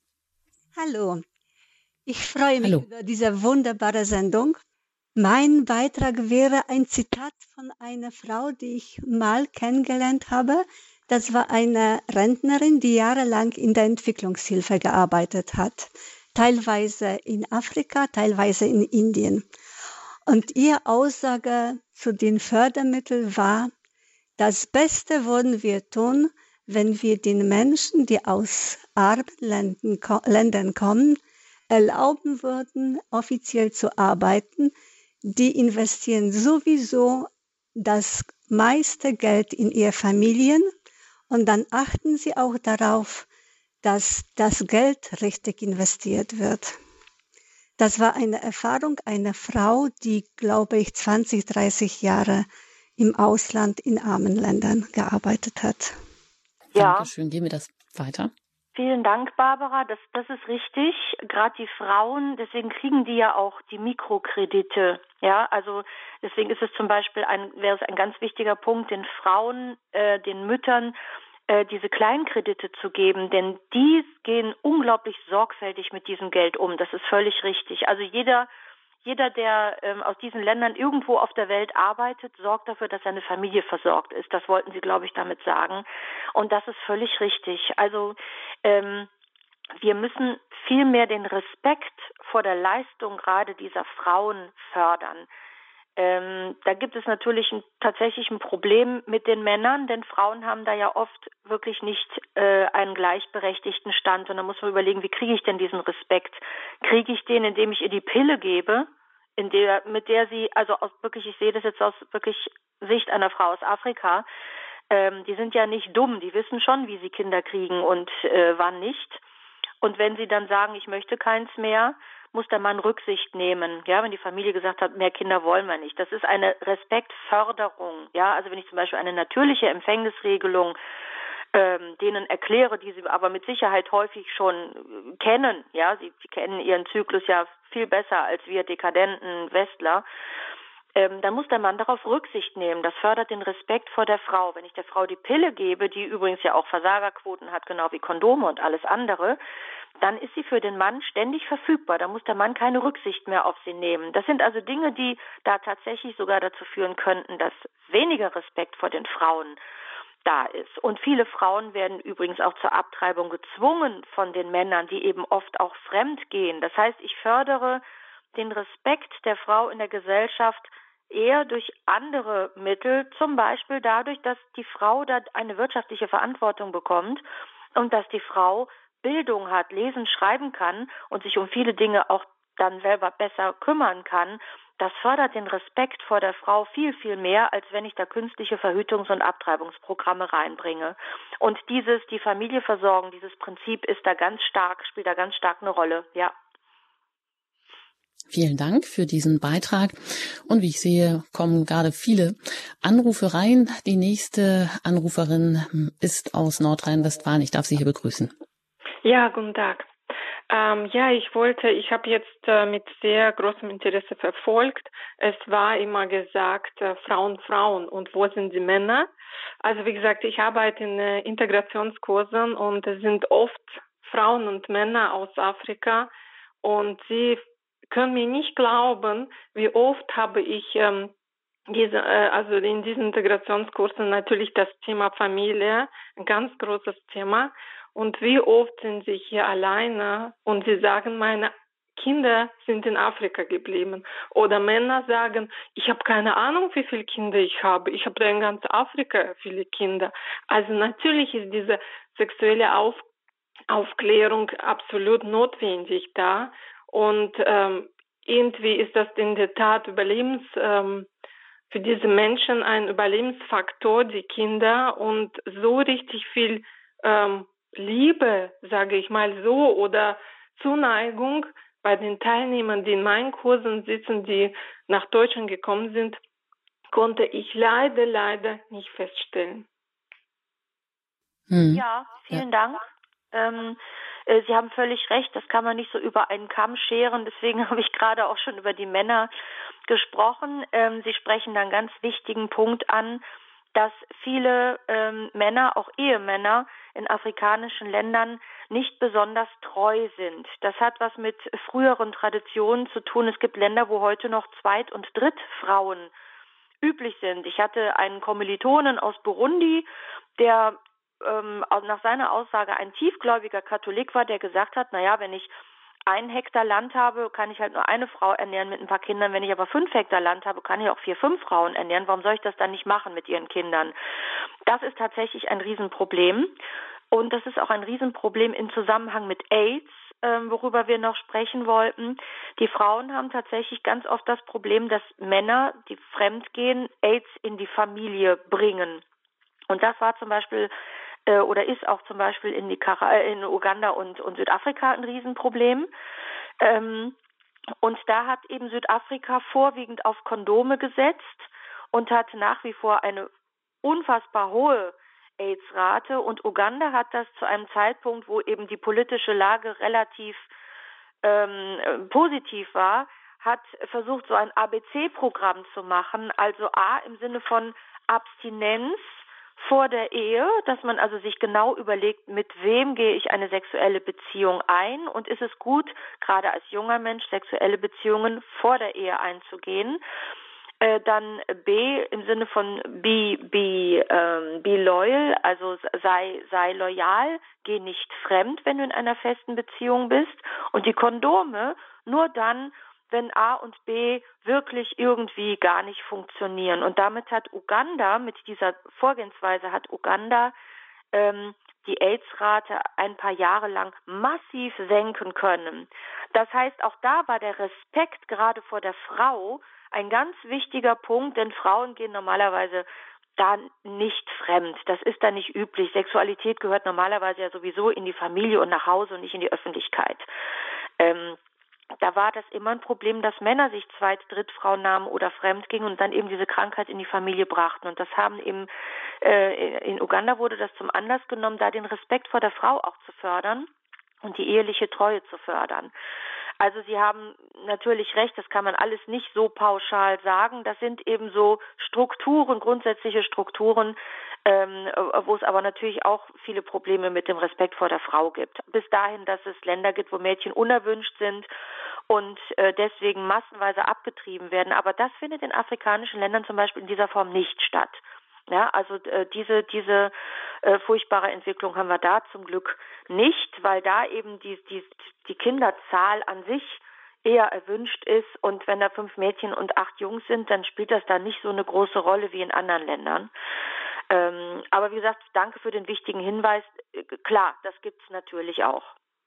Hallo, ich freue mich Hallo. über diese wunderbare Sendung. Mein Beitrag wäre ein Zitat von einer Frau, die ich mal kennengelernt habe. Das war eine Rentnerin, die jahrelang in der Entwicklungshilfe gearbeitet hat. Teilweise in Afrika, teilweise in Indien. Und ihre Aussage zu den Fördermitteln war, das Beste würden wir tun, wenn wir den Menschen, die aus armen Ländern kommen, erlauben würden, offiziell zu arbeiten. Die investieren sowieso das meiste Geld in ihre Familien und dann achten sie auch darauf, dass das Geld richtig investiert wird. Das war eine Erfahrung einer Frau, die, glaube ich, zwanzig, dreißig Jahre im Ausland in armen Ländern gearbeitet hat. Ja. Dankeschön, gehen wir das weiter. Vielen Dank, Barbara. Das, das ist richtig. Gerade die Frauen, deswegen kriegen die ja auch die Mikrokredite. Ja, also deswegen ist es zum Beispiel ein, wäre es ein ganz wichtiger Punkt, den Frauen, äh, den Müttern äh, diese Kleinkredite zu geben, denn die gehen unglaublich sorgfältig mit diesem Geld um. Das ist völlig richtig. Also jeder Jeder, der ähm, aus diesen Ländern irgendwo auf der Welt arbeitet, sorgt dafür, dass seine Familie versorgt ist. Das wollten Sie, glaube ich, damit sagen. Und das ist völlig richtig. Also ähm, wir müssen viel mehr den Respekt vor der Leistung gerade dieser Frauen fördern. Ähm, da gibt es natürlich ein, tatsächlich ein Problem mit den Männern, denn Frauen haben da ja oft wirklich nicht äh, einen gleichberechtigten Stand. Und da muss man überlegen, wie kriege ich denn diesen Respekt? Kriege ich den, indem ich ihr die Pille gebe, in der, mit der sie, also aus wirklich, ich sehe das jetzt aus wirklich Sicht einer Frau aus Afrika, ähm, die sind ja nicht dumm, die wissen schon, wie sie Kinder kriegen und äh, wann nicht. Und wenn sie dann sagen, ich möchte keins mehr, muss der Mann Rücksicht nehmen. Ja, wenn die Familie gesagt hat, mehr Kinder wollen wir nicht. Das ist eine Respektförderung. Ja, also wenn ich zum Beispiel eine natürliche Empfängnisregelung ähm, denen erkläre, die sie aber mit Sicherheit häufig schon kennen. Ja, sie, sie kennen ihren Zyklus ja viel besser als wir dekadenten Westler. Ähm, dann muss der Mann darauf Rücksicht nehmen. Das fördert den Respekt vor der Frau. Wenn ich der Frau die Pille gebe, die übrigens ja auch Versagerquoten hat, genau wie Kondome und alles andere, dann ist sie für den Mann ständig verfügbar. Da muss der Mann keine Rücksicht mehr auf sie nehmen. Das sind also Dinge, die da tatsächlich sogar dazu führen könnten, dass weniger Respekt vor den Frauen da ist. Und viele Frauen werden übrigens auch zur Abtreibung gezwungen von den Männern, die eben oft auch fremd gehen. Das heißt, ich fördere den Respekt der Frau in der Gesellschaft eher durch andere Mittel, zum Beispiel dadurch, dass die Frau da eine wirtschaftliche Verantwortung bekommt und dass die Frau Bildung hat, lesen, schreiben kann und sich um viele Dinge auch dann selber besser kümmern kann. Das fördert den Respekt vor der Frau viel, viel mehr, als wenn ich da künstliche Verhütungs- und Abtreibungsprogramme reinbringe. Und dieses, die Familie versorgen, dieses Prinzip ist da ganz stark, spielt da ganz stark eine Rolle, ja. Vielen Dank für diesen Beitrag. Und wie ich sehe, kommen gerade viele Anrufe rein. Die nächste Anruferin ist aus Nordrhein-Westfalen. Ich darf Sie hier begrüßen. Ja, guten Tag. Ähm, ja, ich wollte, ich habe jetzt äh, mit sehr großem Interesse verfolgt. Es war immer gesagt, äh, Frauen, Frauen und wo sind die Männer? Also wie gesagt, ich arbeite in äh, Integrationskursen und es sind oft Frauen und Männer aus Afrika und sie können mir nicht glauben, wie oft habe ich ähm, diese, äh, also in diesen Integrationskursen natürlich das Thema Familie, ein ganz großes Thema. Und wie oft sind sie hier alleine und sie sagen, meine Kinder sind in Afrika geblieben. Oder Männer sagen, ich habe keine Ahnung, wie viele Kinder ich habe. Ich habe da in ganz Afrika viele Kinder. Also natürlich ist diese sexuelle Auf Aufklärung absolut notwendig da. Und ähm, irgendwie ist das in der Tat Überlebens, ähm, für diese Menschen ein Überlebensfaktor, die Kinder. Und so richtig viel ähm, Liebe, sage ich mal so, oder Zuneigung bei den Teilnehmern, die in meinen Kursen sitzen, die nach Deutschland gekommen sind, konnte ich leider, leider nicht feststellen. Hm. Ja, vielen ja. Dank. Ähm, äh, Sie haben völlig recht, das kann man nicht so über einen Kamm scheren. Deswegen habe ich gerade auch schon über die Männer gesprochen. Ähm, Sie sprechen da einen ganz wichtigen Punkt an, dass viele ähm, Männer, auch Ehemänner in afrikanischen Ländern nicht besonders treu sind. Das hat was mit früheren Traditionen zu tun. Es gibt Länder, wo heute noch Zweit- und Drittfrauen üblich sind. Ich hatte einen Kommilitonen aus Burundi, der ähm, nach seiner Aussage ein tiefgläubiger Katholik war, der gesagt hat, naja, wenn ich ein Hektar Land habe, kann ich halt nur eine Frau ernähren mit ein paar Kindern. Wenn ich aber fünf Hektar Land habe, kann ich auch vier, fünf Frauen ernähren. Warum soll ich das dann nicht machen mit ihren Kindern? Das ist tatsächlich ein Riesenproblem. Und das ist auch ein Riesenproblem im Zusammenhang mit AIDS, ähm, worüber wir noch sprechen wollten. Die Frauen haben tatsächlich ganz oft das Problem, dass Männer, die fremdgehen, AIDS in die Familie bringen. Und das war zum Beispiel äh, oder ist auch zum Beispiel in, die Kara- äh, in Uganda und, und Südafrika ein Riesenproblem. Ähm, und da hat eben Südafrika vorwiegend auf Kondome gesetzt und hat nach wie vor eine unfassbar hohe AIDS-Rate. Und Uganda hat das zu einem Zeitpunkt, wo eben die politische Lage relativ ähm, positiv war, hat versucht, so ein A B C-Programm zu machen. Also A im Sinne von Abstinenz vor der Ehe, dass man also sich genau überlegt, mit wem gehe ich eine sexuelle Beziehung ein und ist es gut, gerade als junger Mensch, sexuelle Beziehungen vor der Ehe einzugehen. Äh, dann B im Sinne von be, be, ähm, be loyal, also sei, sei loyal, geh nicht fremd, wenn du in einer festen Beziehung bist. Und die Kondome nur dann, wenn A und B wirklich irgendwie gar nicht funktionieren. Und damit hat Uganda, mit dieser Vorgehensweise hat Uganda ähm, die AIDS-Rate ein paar Jahre lang massiv senken können. Das heißt, auch da war der Respekt gerade vor der Frau ein ganz wichtiger Punkt, denn Frauen gehen normalerweise da nicht fremd. Das ist da nicht üblich. Sexualität gehört normalerweise ja sowieso in die Familie und nach Hause und nicht in die Öffentlichkeit. Ähm, Da war das immer ein Problem, dass Männer sich Zweit-, Drittfrauen nahmen oder fremd gingen und dann eben diese Krankheit in die Familie brachten. Und das haben eben, äh, in Uganda wurde das zum Anlass genommen, da den Respekt vor der Frau auch zu fördern und die eheliche Treue zu fördern. Also Sie haben natürlich recht, das kann man alles nicht so pauschal sagen. Das sind eben so Strukturen, grundsätzliche Strukturen, ähm, wo es aber natürlich auch viele Probleme mit dem Respekt vor der Frau gibt. Bis dahin, dass es Länder gibt, wo Mädchen unerwünscht sind und äh, deswegen massenweise abgetrieben werden. Aber das findet in afrikanischen Ländern zum Beispiel in dieser Form nicht statt. Ja, also äh, diese diese äh, furchtbare Entwicklung haben wir da zum Glück nicht, weil da eben die die die Kinderzahl an sich eher erwünscht ist und wenn da fünf Mädchen und acht Jungs sind, dann spielt das da nicht so eine große Rolle wie in anderen Ländern. Ähm, aber wie gesagt, danke für den wichtigen Hinweis. Klar, das gibt's natürlich auch.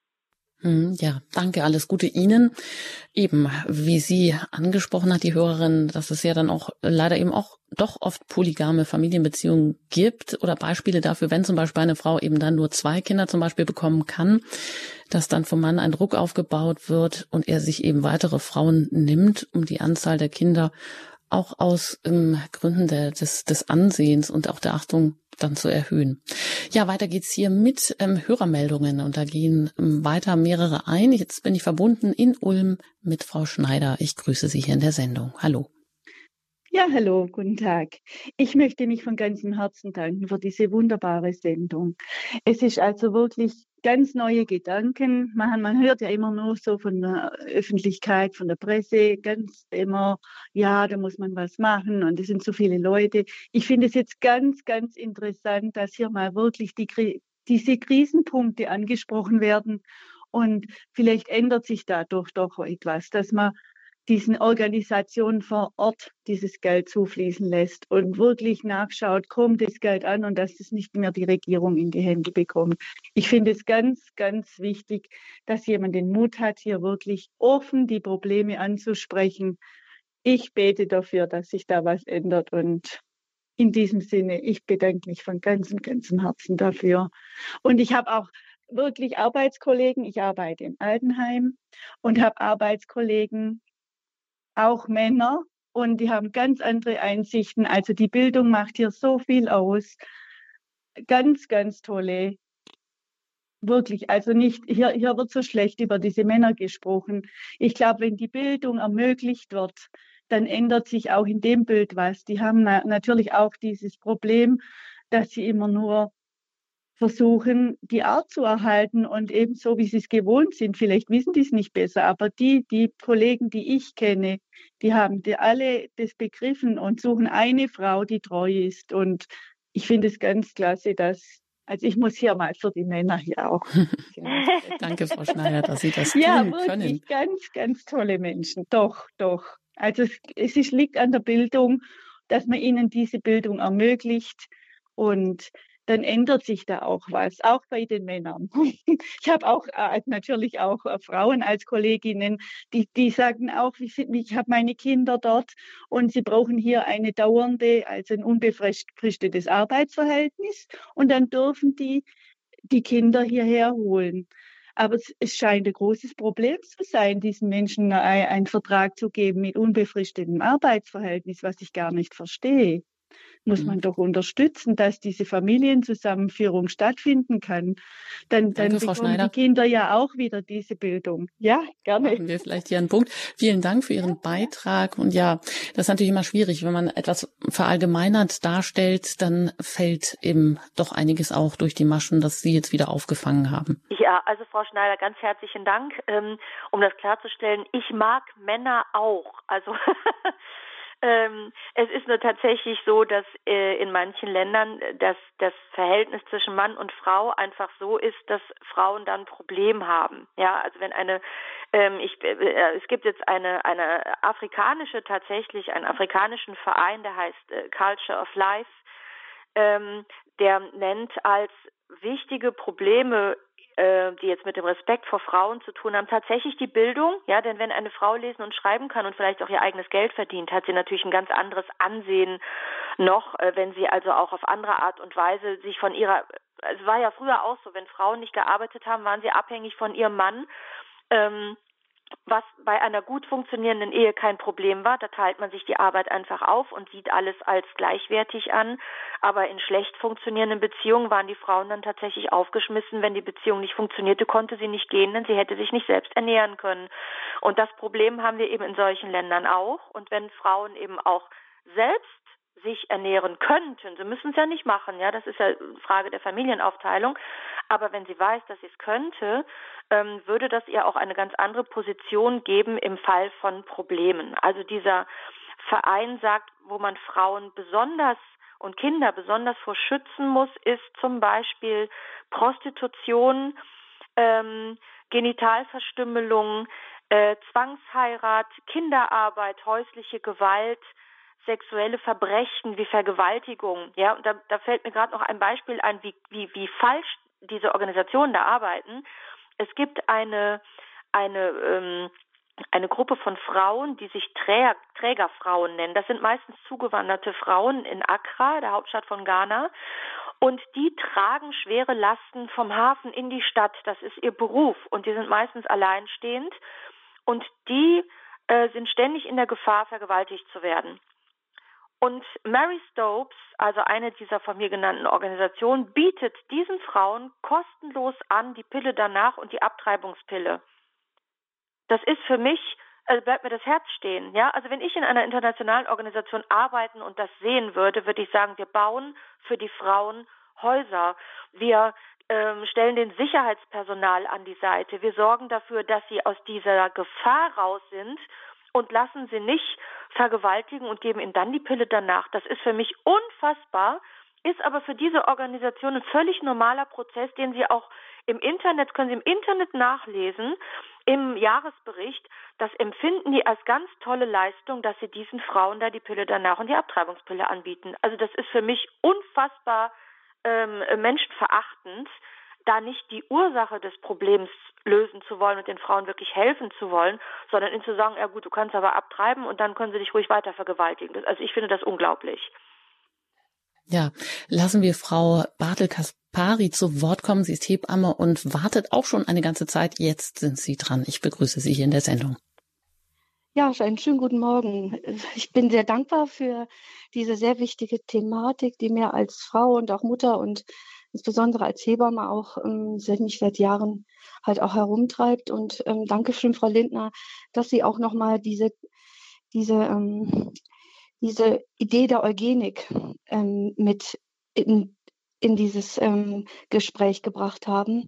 Ja, danke, alles Gute Ihnen. Eben, wie sie angesprochen hat, die Hörerin, dass es ja dann auch leider eben auch doch oft polygame Familienbeziehungen gibt oder Beispiele dafür, wenn zum Beispiel eine Frau eben dann nur zwei Kinder zum Beispiel bekommen kann, dass dann vom Mann ein Druck aufgebaut wird und er sich eben weitere Frauen nimmt, um die Anzahl der Kinder auch aus ähm, Gründen der, des, des Ansehens und auch der Achtung dann zu erhöhen. Ja, weiter geht's hier mit ähm, Hörermeldungen und da gehen ähm, weiter mehrere ein. Jetzt bin ich verbunden in Ulm mit Frau Schneider. Ich grüße Sie hier in der Sendung. Hallo. Ja, hallo, guten Tag. Ich möchte mich von ganzem Herzen danken für diese wunderbare Sendung. Es ist also wirklich ganz neue Gedanken. Man, man hört ja immer nur so von der Öffentlichkeit, von der Presse, ganz immer, ja, da muss man was machen und es sind so viele Leute. Ich finde es jetzt ganz, ganz interessant, dass hier mal wirklich die, diese Krisenpunkte angesprochen werden und vielleicht ändert sich dadurch doch etwas, dass man diesen Organisationen vor Ort dieses Geld zufließen lässt und wirklich nachschaut, kommt das Geld an und dass es nicht mehr die Regierung in die Hände bekommt. Ich finde es ganz, ganz wichtig, dass jemand den Mut hat, hier wirklich offen die Probleme anzusprechen. Ich bete dafür, dass sich da was ändert und in diesem Sinne, ich bedanke mich von ganzem, ganzem Herzen dafür. Und ich habe auch wirklich Arbeitskollegen, ich arbeite im Altenheim und habe Arbeitskollegen, auch Männer und die haben ganz andere Einsichten. Also die Bildung macht hier so viel aus. Ganz, ganz tolle. Wirklich, also nicht, hier, hier wird so schlecht über diese Männer gesprochen. Ich glaube, wenn die Bildung ermöglicht wird, dann ändert sich auch in dem Bild was. Die haben na, natürlich auch dieses Problem, dass sie immer nur versuchen, die Art zu erhalten und eben so, wie sie es gewohnt sind. Vielleicht wissen die es nicht besser, aber die, die Kollegen, die ich kenne, die haben die alle das begriffen und suchen eine Frau, die treu ist. Und ich finde es ganz klasse, dass, also ich muss hier mal für die Männer hier auch. Danke, Frau Schneider, dass Sie das ja, tun wirklich können. Ganz, ganz tolle Menschen. Doch, doch. Also es, es ist, liegt an der Bildung, dass man ihnen diese Bildung ermöglicht und dann ändert sich da auch was, auch bei den Männern. Ich habe auch äh, natürlich auch äh, Frauen als Kolleginnen, die, die sagen auch, ich, ich habe meine Kinder dort und sie brauchen hier eine dauernde, also ein unbefristetes Arbeitsverhältnis und dann dürfen die die Kinder hierher holen. Aber es, es scheint ein großes Problem zu sein, diesen Menschen ein, einen Vertrag zu geben mit unbefristetem Arbeitsverhältnis, was ich gar nicht verstehe. Muss man doch unterstützen, dass diese Familienzusammenführung stattfinden kann. Dann, dann Danke, Frau bekommen Schneider. die Kinder ja auch wieder diese Bildung. Ja, gerne. Machen wir vielleicht hier einen Punkt. Vielen Dank für Ihren Beitrag. Und ja, das ist natürlich immer schwierig, wenn man etwas verallgemeinert darstellt, dann fällt eben doch einiges auch durch die Maschen, das Sie jetzt wieder aufgefangen haben. Ja, also Frau Schneider, ganz herzlichen Dank. Ähm, um das klarzustellen, ich mag Männer auch. Also Ähm, es ist nur tatsächlich so, dass äh, in manchen Ländern das, das Verhältnis zwischen Mann und Frau einfach so ist, dass Frauen dann ein Problem haben. Ja, also wenn eine, ähm, ich, äh, es gibt jetzt eine, eine afrikanische, tatsächlich einen afrikanischen Verein, der heißt äh, Culture of Life, ähm, der nennt als wichtige Probleme, die jetzt mit dem Respekt vor Frauen zu tun haben, tatsächlich die Bildung, ja, denn wenn eine Frau lesen und schreiben kann und vielleicht auch ihr eigenes Geld verdient, hat sie natürlich ein ganz anderes Ansehen noch, wenn sie also auch auf andere Art und Weise sich von ihrer, es war ja früher auch so, wenn Frauen nicht gearbeitet haben, waren sie abhängig von ihrem Mann, ähm, was bei einer gut funktionierenden Ehe kein Problem war. Da teilt man sich die Arbeit einfach auf und sieht alles als gleichwertig an. Aber in schlecht funktionierenden Beziehungen waren die Frauen dann tatsächlich aufgeschmissen. Wenn die Beziehung nicht funktionierte, konnte sie nicht gehen, denn sie hätte sich nicht selbst ernähren können. Und das Problem haben wir eben in solchen Ländern auch. Und wenn Frauen eben auch selbst sich ernähren könnten, sie müssen es ja nicht machen, ja, das ist ja eine Frage der Familienaufteilung, aber wenn sie weiß, dass sie es könnte, ähm, würde das ihr auch eine ganz andere Position geben im Fall von Problemen. Also dieser Verein sagt, wo man Frauen besonders und Kinder besonders vor schützen muss, ist zum Beispiel Prostitution, ähm, Genitalverstümmelung, äh, Zwangsheirat, Kinderarbeit, häusliche Gewalt, sexuelle Verbrechen wie Vergewaltigung. Ja, und da, da fällt mir gerade noch ein Beispiel ein, wie, wie, wie falsch diese Organisationen da arbeiten. Es gibt eine, eine, ähm, eine Gruppe von Frauen, die sich Träger, Trägerfrauen nennen. Das sind meistens zugewanderte Frauen in Accra, der Hauptstadt von Ghana. Und die tragen schwere Lasten vom Hafen in die Stadt. Das ist ihr Beruf. Und die sind meistens alleinstehend. Und die äh, sind ständig in der Gefahr, vergewaltigt zu werden. Und Mary Stopes, also eine dieser von mir genannten Organisationen, bietet diesen Frauen kostenlos an die Pille danach und die Abtreibungspille. Das ist für mich, also bleibt mir das Herz stehen. Ja, also wenn ich in einer internationalen Organisation arbeiten und das sehen würde, würde ich sagen, wir bauen für die Frauen Häuser. Wir ähm, stellen den Sicherheitspersonal an die Seite. Wir sorgen dafür, dass sie aus dieser Gefahr raus sind und lassen sie nicht vergewaltigen und geben ihnen dann die Pille danach. Das ist für mich unfassbar, ist aber für diese Organisation ein völlig normaler Prozess, den sie auch im Internet, können Sie im Internet nachlesen, im Jahresbericht. Das empfinden die als ganz tolle Leistung, dass sie diesen Frauen da die Pille danach und die Abtreibungspille anbieten. Also das ist für mich unfassbar ähm, menschenverachtend, da nicht die Ursache des Problems lösen zu wollen und den Frauen wirklich helfen zu wollen, sondern ihnen zu sagen, ja gut, du kannst aber abtreiben und dann können sie dich ruhig weiter vergewaltigen. Das, also ich finde das unglaublich. Ja, lassen wir Frau Bartel-Kaspari zu Wort kommen. Sie ist Hebamme und wartet auch schon eine ganze Zeit. Jetzt sind Sie dran. Ich begrüße Sie hier in der Sendung. Ja, einen schönen guten Morgen. Ich bin sehr dankbar für diese sehr wichtige Thematik, die mir als Frau und auch Mutter und insbesondere als Hebamme auch ähm, seit mich seit Jahren halt auch herumtreibt. Und ähm, Dankeschön, Frau Lindner, dass Sie auch nochmal diese, diese, ähm, diese Idee der Eugenik ähm, mit in, in dieses ähm, Gespräch gebracht haben.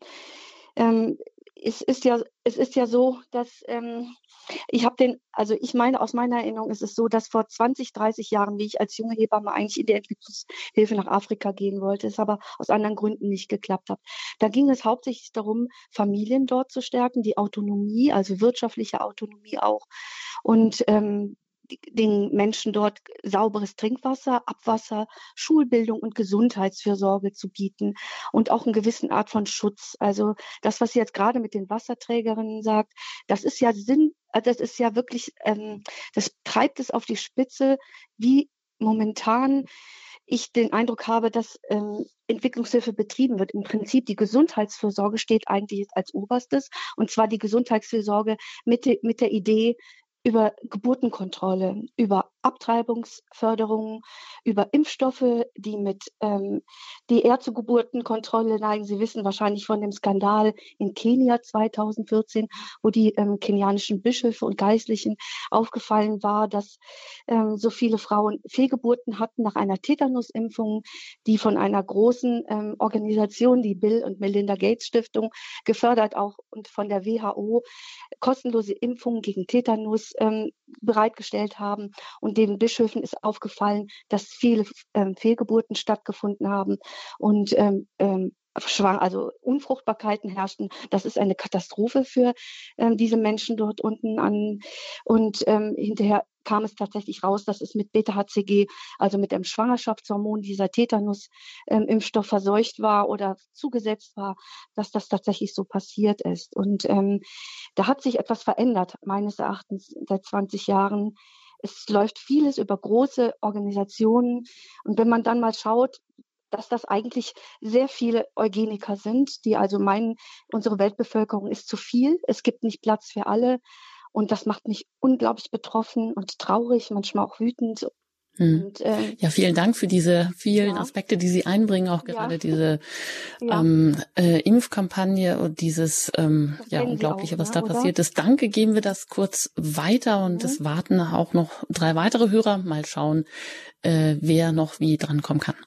Ähm, es ist ja, es ist ja so, dass ähm, ich habe den, also ich meine, aus meiner Erinnerung ist es so, dass vor zwanzig, dreißig Jahren, wie ich als junge Hebamme eigentlich in die Entwicklungshilfe nach Afrika gehen wollte, es aber aus anderen Gründen nicht geklappt hat. Da ging es hauptsächlich darum, Familien dort zu stärken, die Autonomie, also wirtschaftliche Autonomie auch und ähm, den Menschen dort sauberes Trinkwasser, Abwasser, Schulbildung und Gesundheitsfürsorge zu bieten und auch eine gewisse Art von Schutz. Also das, was sie jetzt gerade mit den Wasserträgerinnen sagt, das ist ja Sinn, das ist ja wirklich, ähm, das treibt es auf die Spitze, wie momentan ich den Eindruck habe, dass ähm, Entwicklungshilfe betrieben wird. Im Prinzip die Gesundheitsfürsorge steht eigentlich als Oberstes, und zwar die Gesundheitsfürsorge mit, de, mit der Idee, über Geburtenkontrolle, über Abtreibungsförderung, über Impfstoffe, die mit ähm, die eher zur Geburtenkontrolle neigen. Sie wissen wahrscheinlich von dem Skandal in Kenia zweitausendvierzehn, wo die ähm, kenianischen Bischöfe und Geistlichen aufgefallen war, dass ähm, so viele Frauen Fehlgeburten hatten nach einer Tetanusimpfung, die von einer großen ähm, Organisation, die Bill und Melinda Gates Stiftung, gefördert auch und von der W H O kostenlose Impfungen gegen Tetanus ähm, bereitgestellt haben. Und den Bischöfen ist aufgefallen, dass viele ähm, Fehlgeburten stattgefunden haben und ähm, ähm, schwang, also Unfruchtbarkeiten herrschten. Das ist eine Katastrophe für ähm, diese Menschen dort unten an. Und ähm, hinterher kam es tatsächlich raus, dass es mit Beta H C G, also mit dem Schwangerschaftshormon, dieser Tetanus-Impfstoff ähm, verseucht war oder zugesetzt war, dass das tatsächlich so passiert ist. Und ähm, da hat sich etwas verändert, meines Erachtens seit zwanzig Jahren. Es läuft vieles über große Organisationen. Und wenn man dann mal schaut, dass das eigentlich sehr viele Eugeniker sind, die also meinen, unsere Weltbevölkerung ist zu viel, es gibt nicht Platz für alle. Und das macht mich unglaublich betroffen und traurig, manchmal auch wütend. Hm. Und, ähm, ja, vielen Dank für diese vielen ja. Aspekte, die Sie einbringen, auch gerade ja. diese ja. ähm, äh, Impfkampagne und dieses ähm, ja Unglaubliche, auch, was ne, da oder? passiert ist. Danke, geben wir das kurz weiter und mhm. es warten auch noch drei weitere Hörer. Mal schauen, äh, wer noch wie drankommen kann.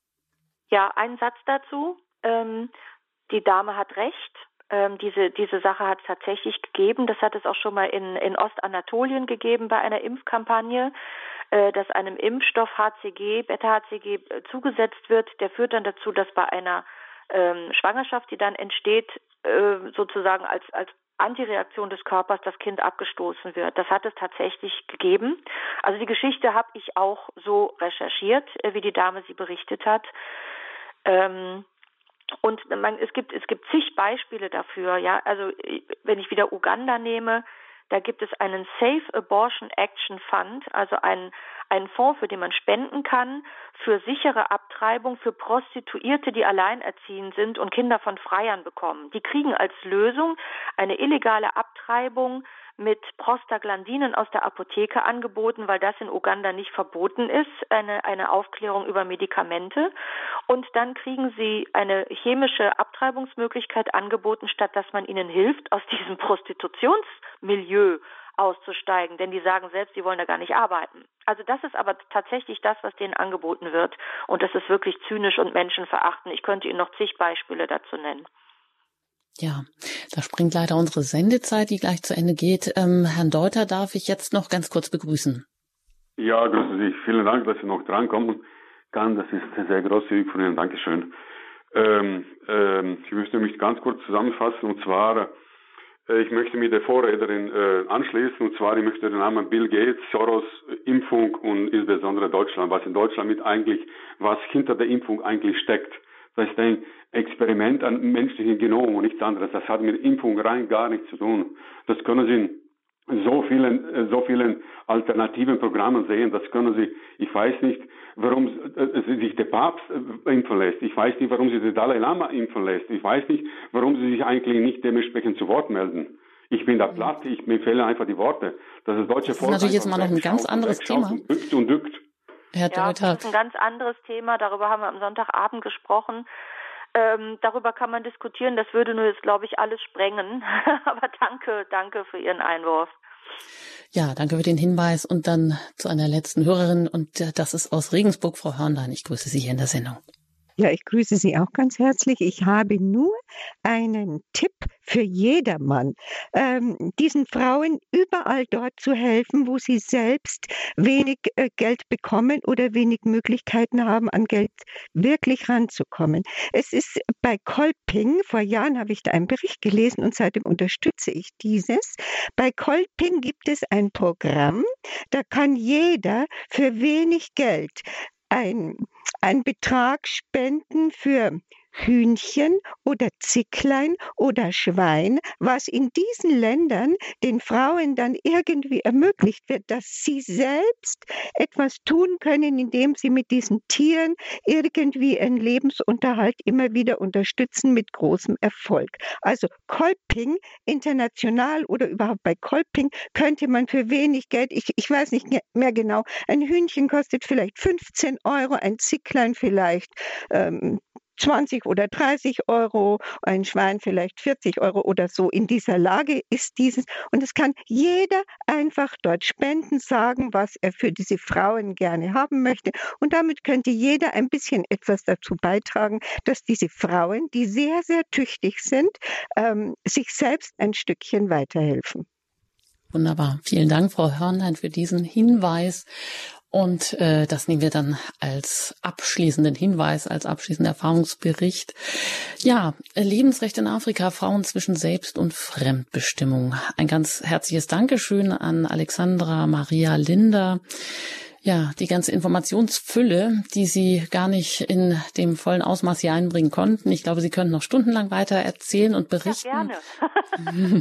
Ja, ein Satz dazu. Ähm, die Dame hat recht. Ähm, diese, diese Sache hat es tatsächlich gegeben. Das hat es auch schon mal in, in Ostanatolien gegeben bei einer Impfkampagne, äh, dass einem Impfstoff H C G, Beta H C G äh, zugesetzt wird. Der führt dann dazu, dass bei einer ähm, Schwangerschaft, die dann entsteht, äh, sozusagen als, als Antireaktion des Körpers das Kind abgestoßen wird. Das hat es tatsächlich gegeben. Also die Geschichte habe ich auch so recherchiert, äh, wie die Dame sie berichtet hat. Ähm, Und man, es gibt es gibt zig Beispiele dafür. Ja, also wenn ich wieder Uganda nehme, da gibt es einen Safe Abortion Action Fund, also einen einen Fonds, für den man spenden kann für sichere Abtreibung für Prostituierte, die alleinerziehend sind und Kinder von Freiern bekommen. Die kriegen als Lösung eine illegale Abtreibung mit Prostaglandinen aus der Apotheke angeboten, weil das in Uganda nicht verboten ist, eine, eine Aufklärung über Medikamente. Und dann kriegen sie eine chemische Abtreibungsmöglichkeit angeboten, statt dass man ihnen hilft, aus diesem Prostitutionsmilieu auszusteigen, denn die sagen selbst, sie wollen da gar nicht arbeiten. Also das ist aber tatsächlich das, was denen angeboten wird, und das ist wirklich zynisch und menschenverachtend. Ich könnte Ihnen noch zig Beispiele dazu nennen. Ja, da springt leider unsere Sendezeit, die gleich zu Ende geht. Ähm, Herrn Deuter darf ich jetzt noch ganz kurz begrüßen. Ja, grüße Sie. Vielen Dank, dass Sie noch drankommen kann. Das ist sehr großzügig von Ihnen. Dankeschön. Ähm, ähm, ich möchte mich ganz kurz zusammenfassen, und zwar ich möchte mich der Vorrednerin äh, anschließen, und zwar ich möchte den Namen Bill Gates, Soros, Impfung und insbesondere Deutschland, was in Deutschland mit eigentlich, was hinter der Impfung eigentlich steckt. Das ist ein Experiment an menschlichen Genom und nichts anderes. Das hat mit Impfung rein gar nichts zu tun. Das können Sie in so vielen, so vielen alternativen Programmen sehen. Das können Sie, ich weiß nicht, warum sich der Papst impfen lässt. Ich weiß nicht, warum sich der Dalai Lama impfen lässt. Ich weiß nicht, warum sie sich eigentlich nicht dementsprechend zu Wort melden. Ich bin da platt, ich, mir fehlen einfach die Worte. Das, das deutsche Volk das ist natürlich jetzt mal noch ein ganz anderes Thema. Und dückt und dückt. Herr ja, das ist ein ganz anderes Thema. Darüber haben wir am Sonntagabend gesprochen. Ähm, darüber kann man diskutieren. Das würde nur jetzt, glaube ich, alles sprengen. Aber danke, danke für Ihren Einwurf. Ja, danke für den Hinweis. Und dann zu einer letzten Hörerin. Und das ist aus Regensburg, Frau Hörnlein. Ich grüße Sie hier in der Sendung. Ja, ich grüße Sie auch ganz herzlich. Ich habe nur einen Tipp für jedermann, ähm, diesen Frauen überall dort zu helfen, wo sie selbst wenig äh, Geld bekommen oder wenig Möglichkeiten haben, an Geld wirklich ranzukommen. Es ist bei Kolping, vor Jahren habe ich da einen Bericht gelesen und seitdem unterstütze ich dieses. Bei Kolping gibt es ein Programm, da kann jeder für wenig Geld ein einen Betrag spenden für Hühnchen oder Zicklein oder Schwein, was in diesen Ländern den Frauen dann irgendwie ermöglicht wird, dass sie selbst etwas tun können, indem sie mit diesen Tieren irgendwie ihren Lebensunterhalt immer wieder unterstützen mit großem Erfolg. Also Kolping international oder überhaupt bei Kolping könnte man für wenig Geld, ich, ich weiß nicht mehr genau, ein Hühnchen kostet vielleicht fünfzehn Euro, ein Zicklein vielleicht ähm, zwanzig oder dreißig Euro, ein Schwein vielleicht vierzig Euro oder so. In dieser Lage ist dieses, und es kann jeder einfach dort spenden, sagen, was er für diese Frauen gerne haben möchte. Und damit könnte jeder ein bisschen etwas dazu beitragen, dass diese Frauen, die sehr, sehr tüchtig sind, ähm, sich selbst ein Stückchen weiterhelfen. Wunderbar. Vielen Dank, Frau Hörnlein, für diesen Hinweis. Und äh, das nehmen wir dann als abschließenden Hinweis, als abschließenden Erfahrungsbericht. Ja, Lebensrecht in Afrika, Frauen zwischen Selbst- und Fremdbestimmung. Ein ganz herzliches Dankeschön an Alexandra Maria Linder. Ja, die ganze Informationsfülle, die Sie gar nicht in dem vollen Ausmaß hier einbringen konnten. Ich glaube, Sie könnten noch stundenlang weiter erzählen und berichten. Ja, gerne.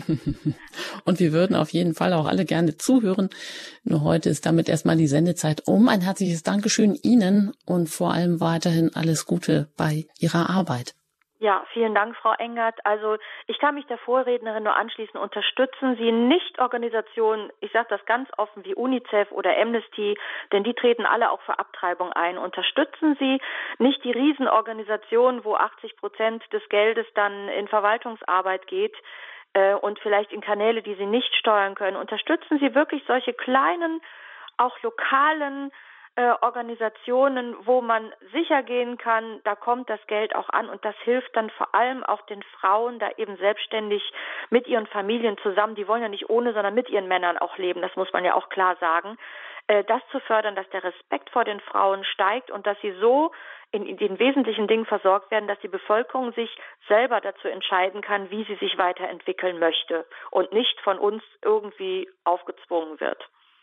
Und wir würden auf jeden Fall auch alle gerne zuhören. Nur heute ist damit erstmal die Sendezeit um. Ein herzliches Dankeschön Ihnen und vor allem weiterhin alles Gute bei Ihrer Arbeit. Ja, vielen Dank, Frau Engert. Also ich kann mich der Vorrednerin nur anschließen. Unterstützen Sie nicht Organisationen, ich sage das ganz offen, wie UNICEF oder Amnesty, denn die treten alle auch für Abtreibung ein. Unterstützen Sie nicht die Riesenorganisationen, wo achtzig Prozent des Geldes dann in Verwaltungsarbeit geht äh, und vielleicht in Kanäle, die Sie nicht steuern können. Unterstützen Sie wirklich solche kleinen, auch lokalen Organisationen, wo man sicher gehen kann, da kommt das Geld auch an und das hilft dann vor allem auch den Frauen, da eben selbstständig mit ihren Familien zusammen, die wollen ja nicht ohne, sondern mit ihren Männern auch leben, das muss man ja auch klar sagen, das zu fördern, dass der Respekt vor den Frauen steigt und dass sie so in, in den wesentlichen Dingen versorgt werden, dass die Bevölkerung sich selber dazu entscheiden kann, wie sie sich weiterentwickeln möchte und nicht von uns irgendwie aufgezwungen wird.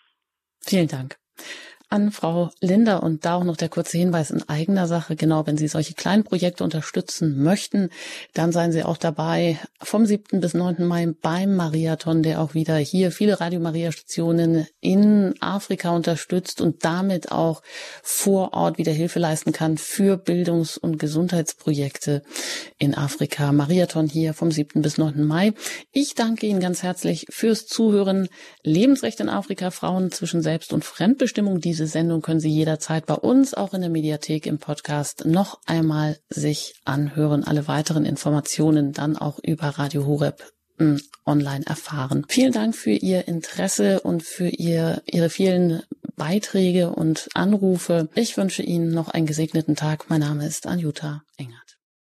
Vielen Dank an Frau Linder und da auch noch der kurze Hinweis in eigener Sache. Genau, wenn Sie solche kleinen Projekte unterstützen möchten, dann seien Sie auch dabei vom siebten bis neunten Mai beim Mariathon, der auch wieder hier viele Radio Maria Stationen in Afrika unterstützt und damit auch vor Ort wieder Hilfe leisten kann für Bildungs- und Gesundheitsprojekte in Afrika. Mariathon hier vom siebten bis neunten Mai. Ich danke Ihnen ganz herzlich fürs Zuhören. Lebensrecht in Afrika, Frauen zwischen Selbst- und Fremdbestimmung. Diese Sendung können Sie jederzeit bei uns, auch in der Mediathek im Podcast, noch einmal sich anhören. Alle weiteren Informationen dann auch über Radio Horeb mh, online erfahren. Vielen Dank für Ihr Interesse und für Ihr, Ihre vielen Beiträge und Anrufe. Ich wünsche Ihnen noch einen gesegneten Tag. Mein Name ist Anjuta Engert.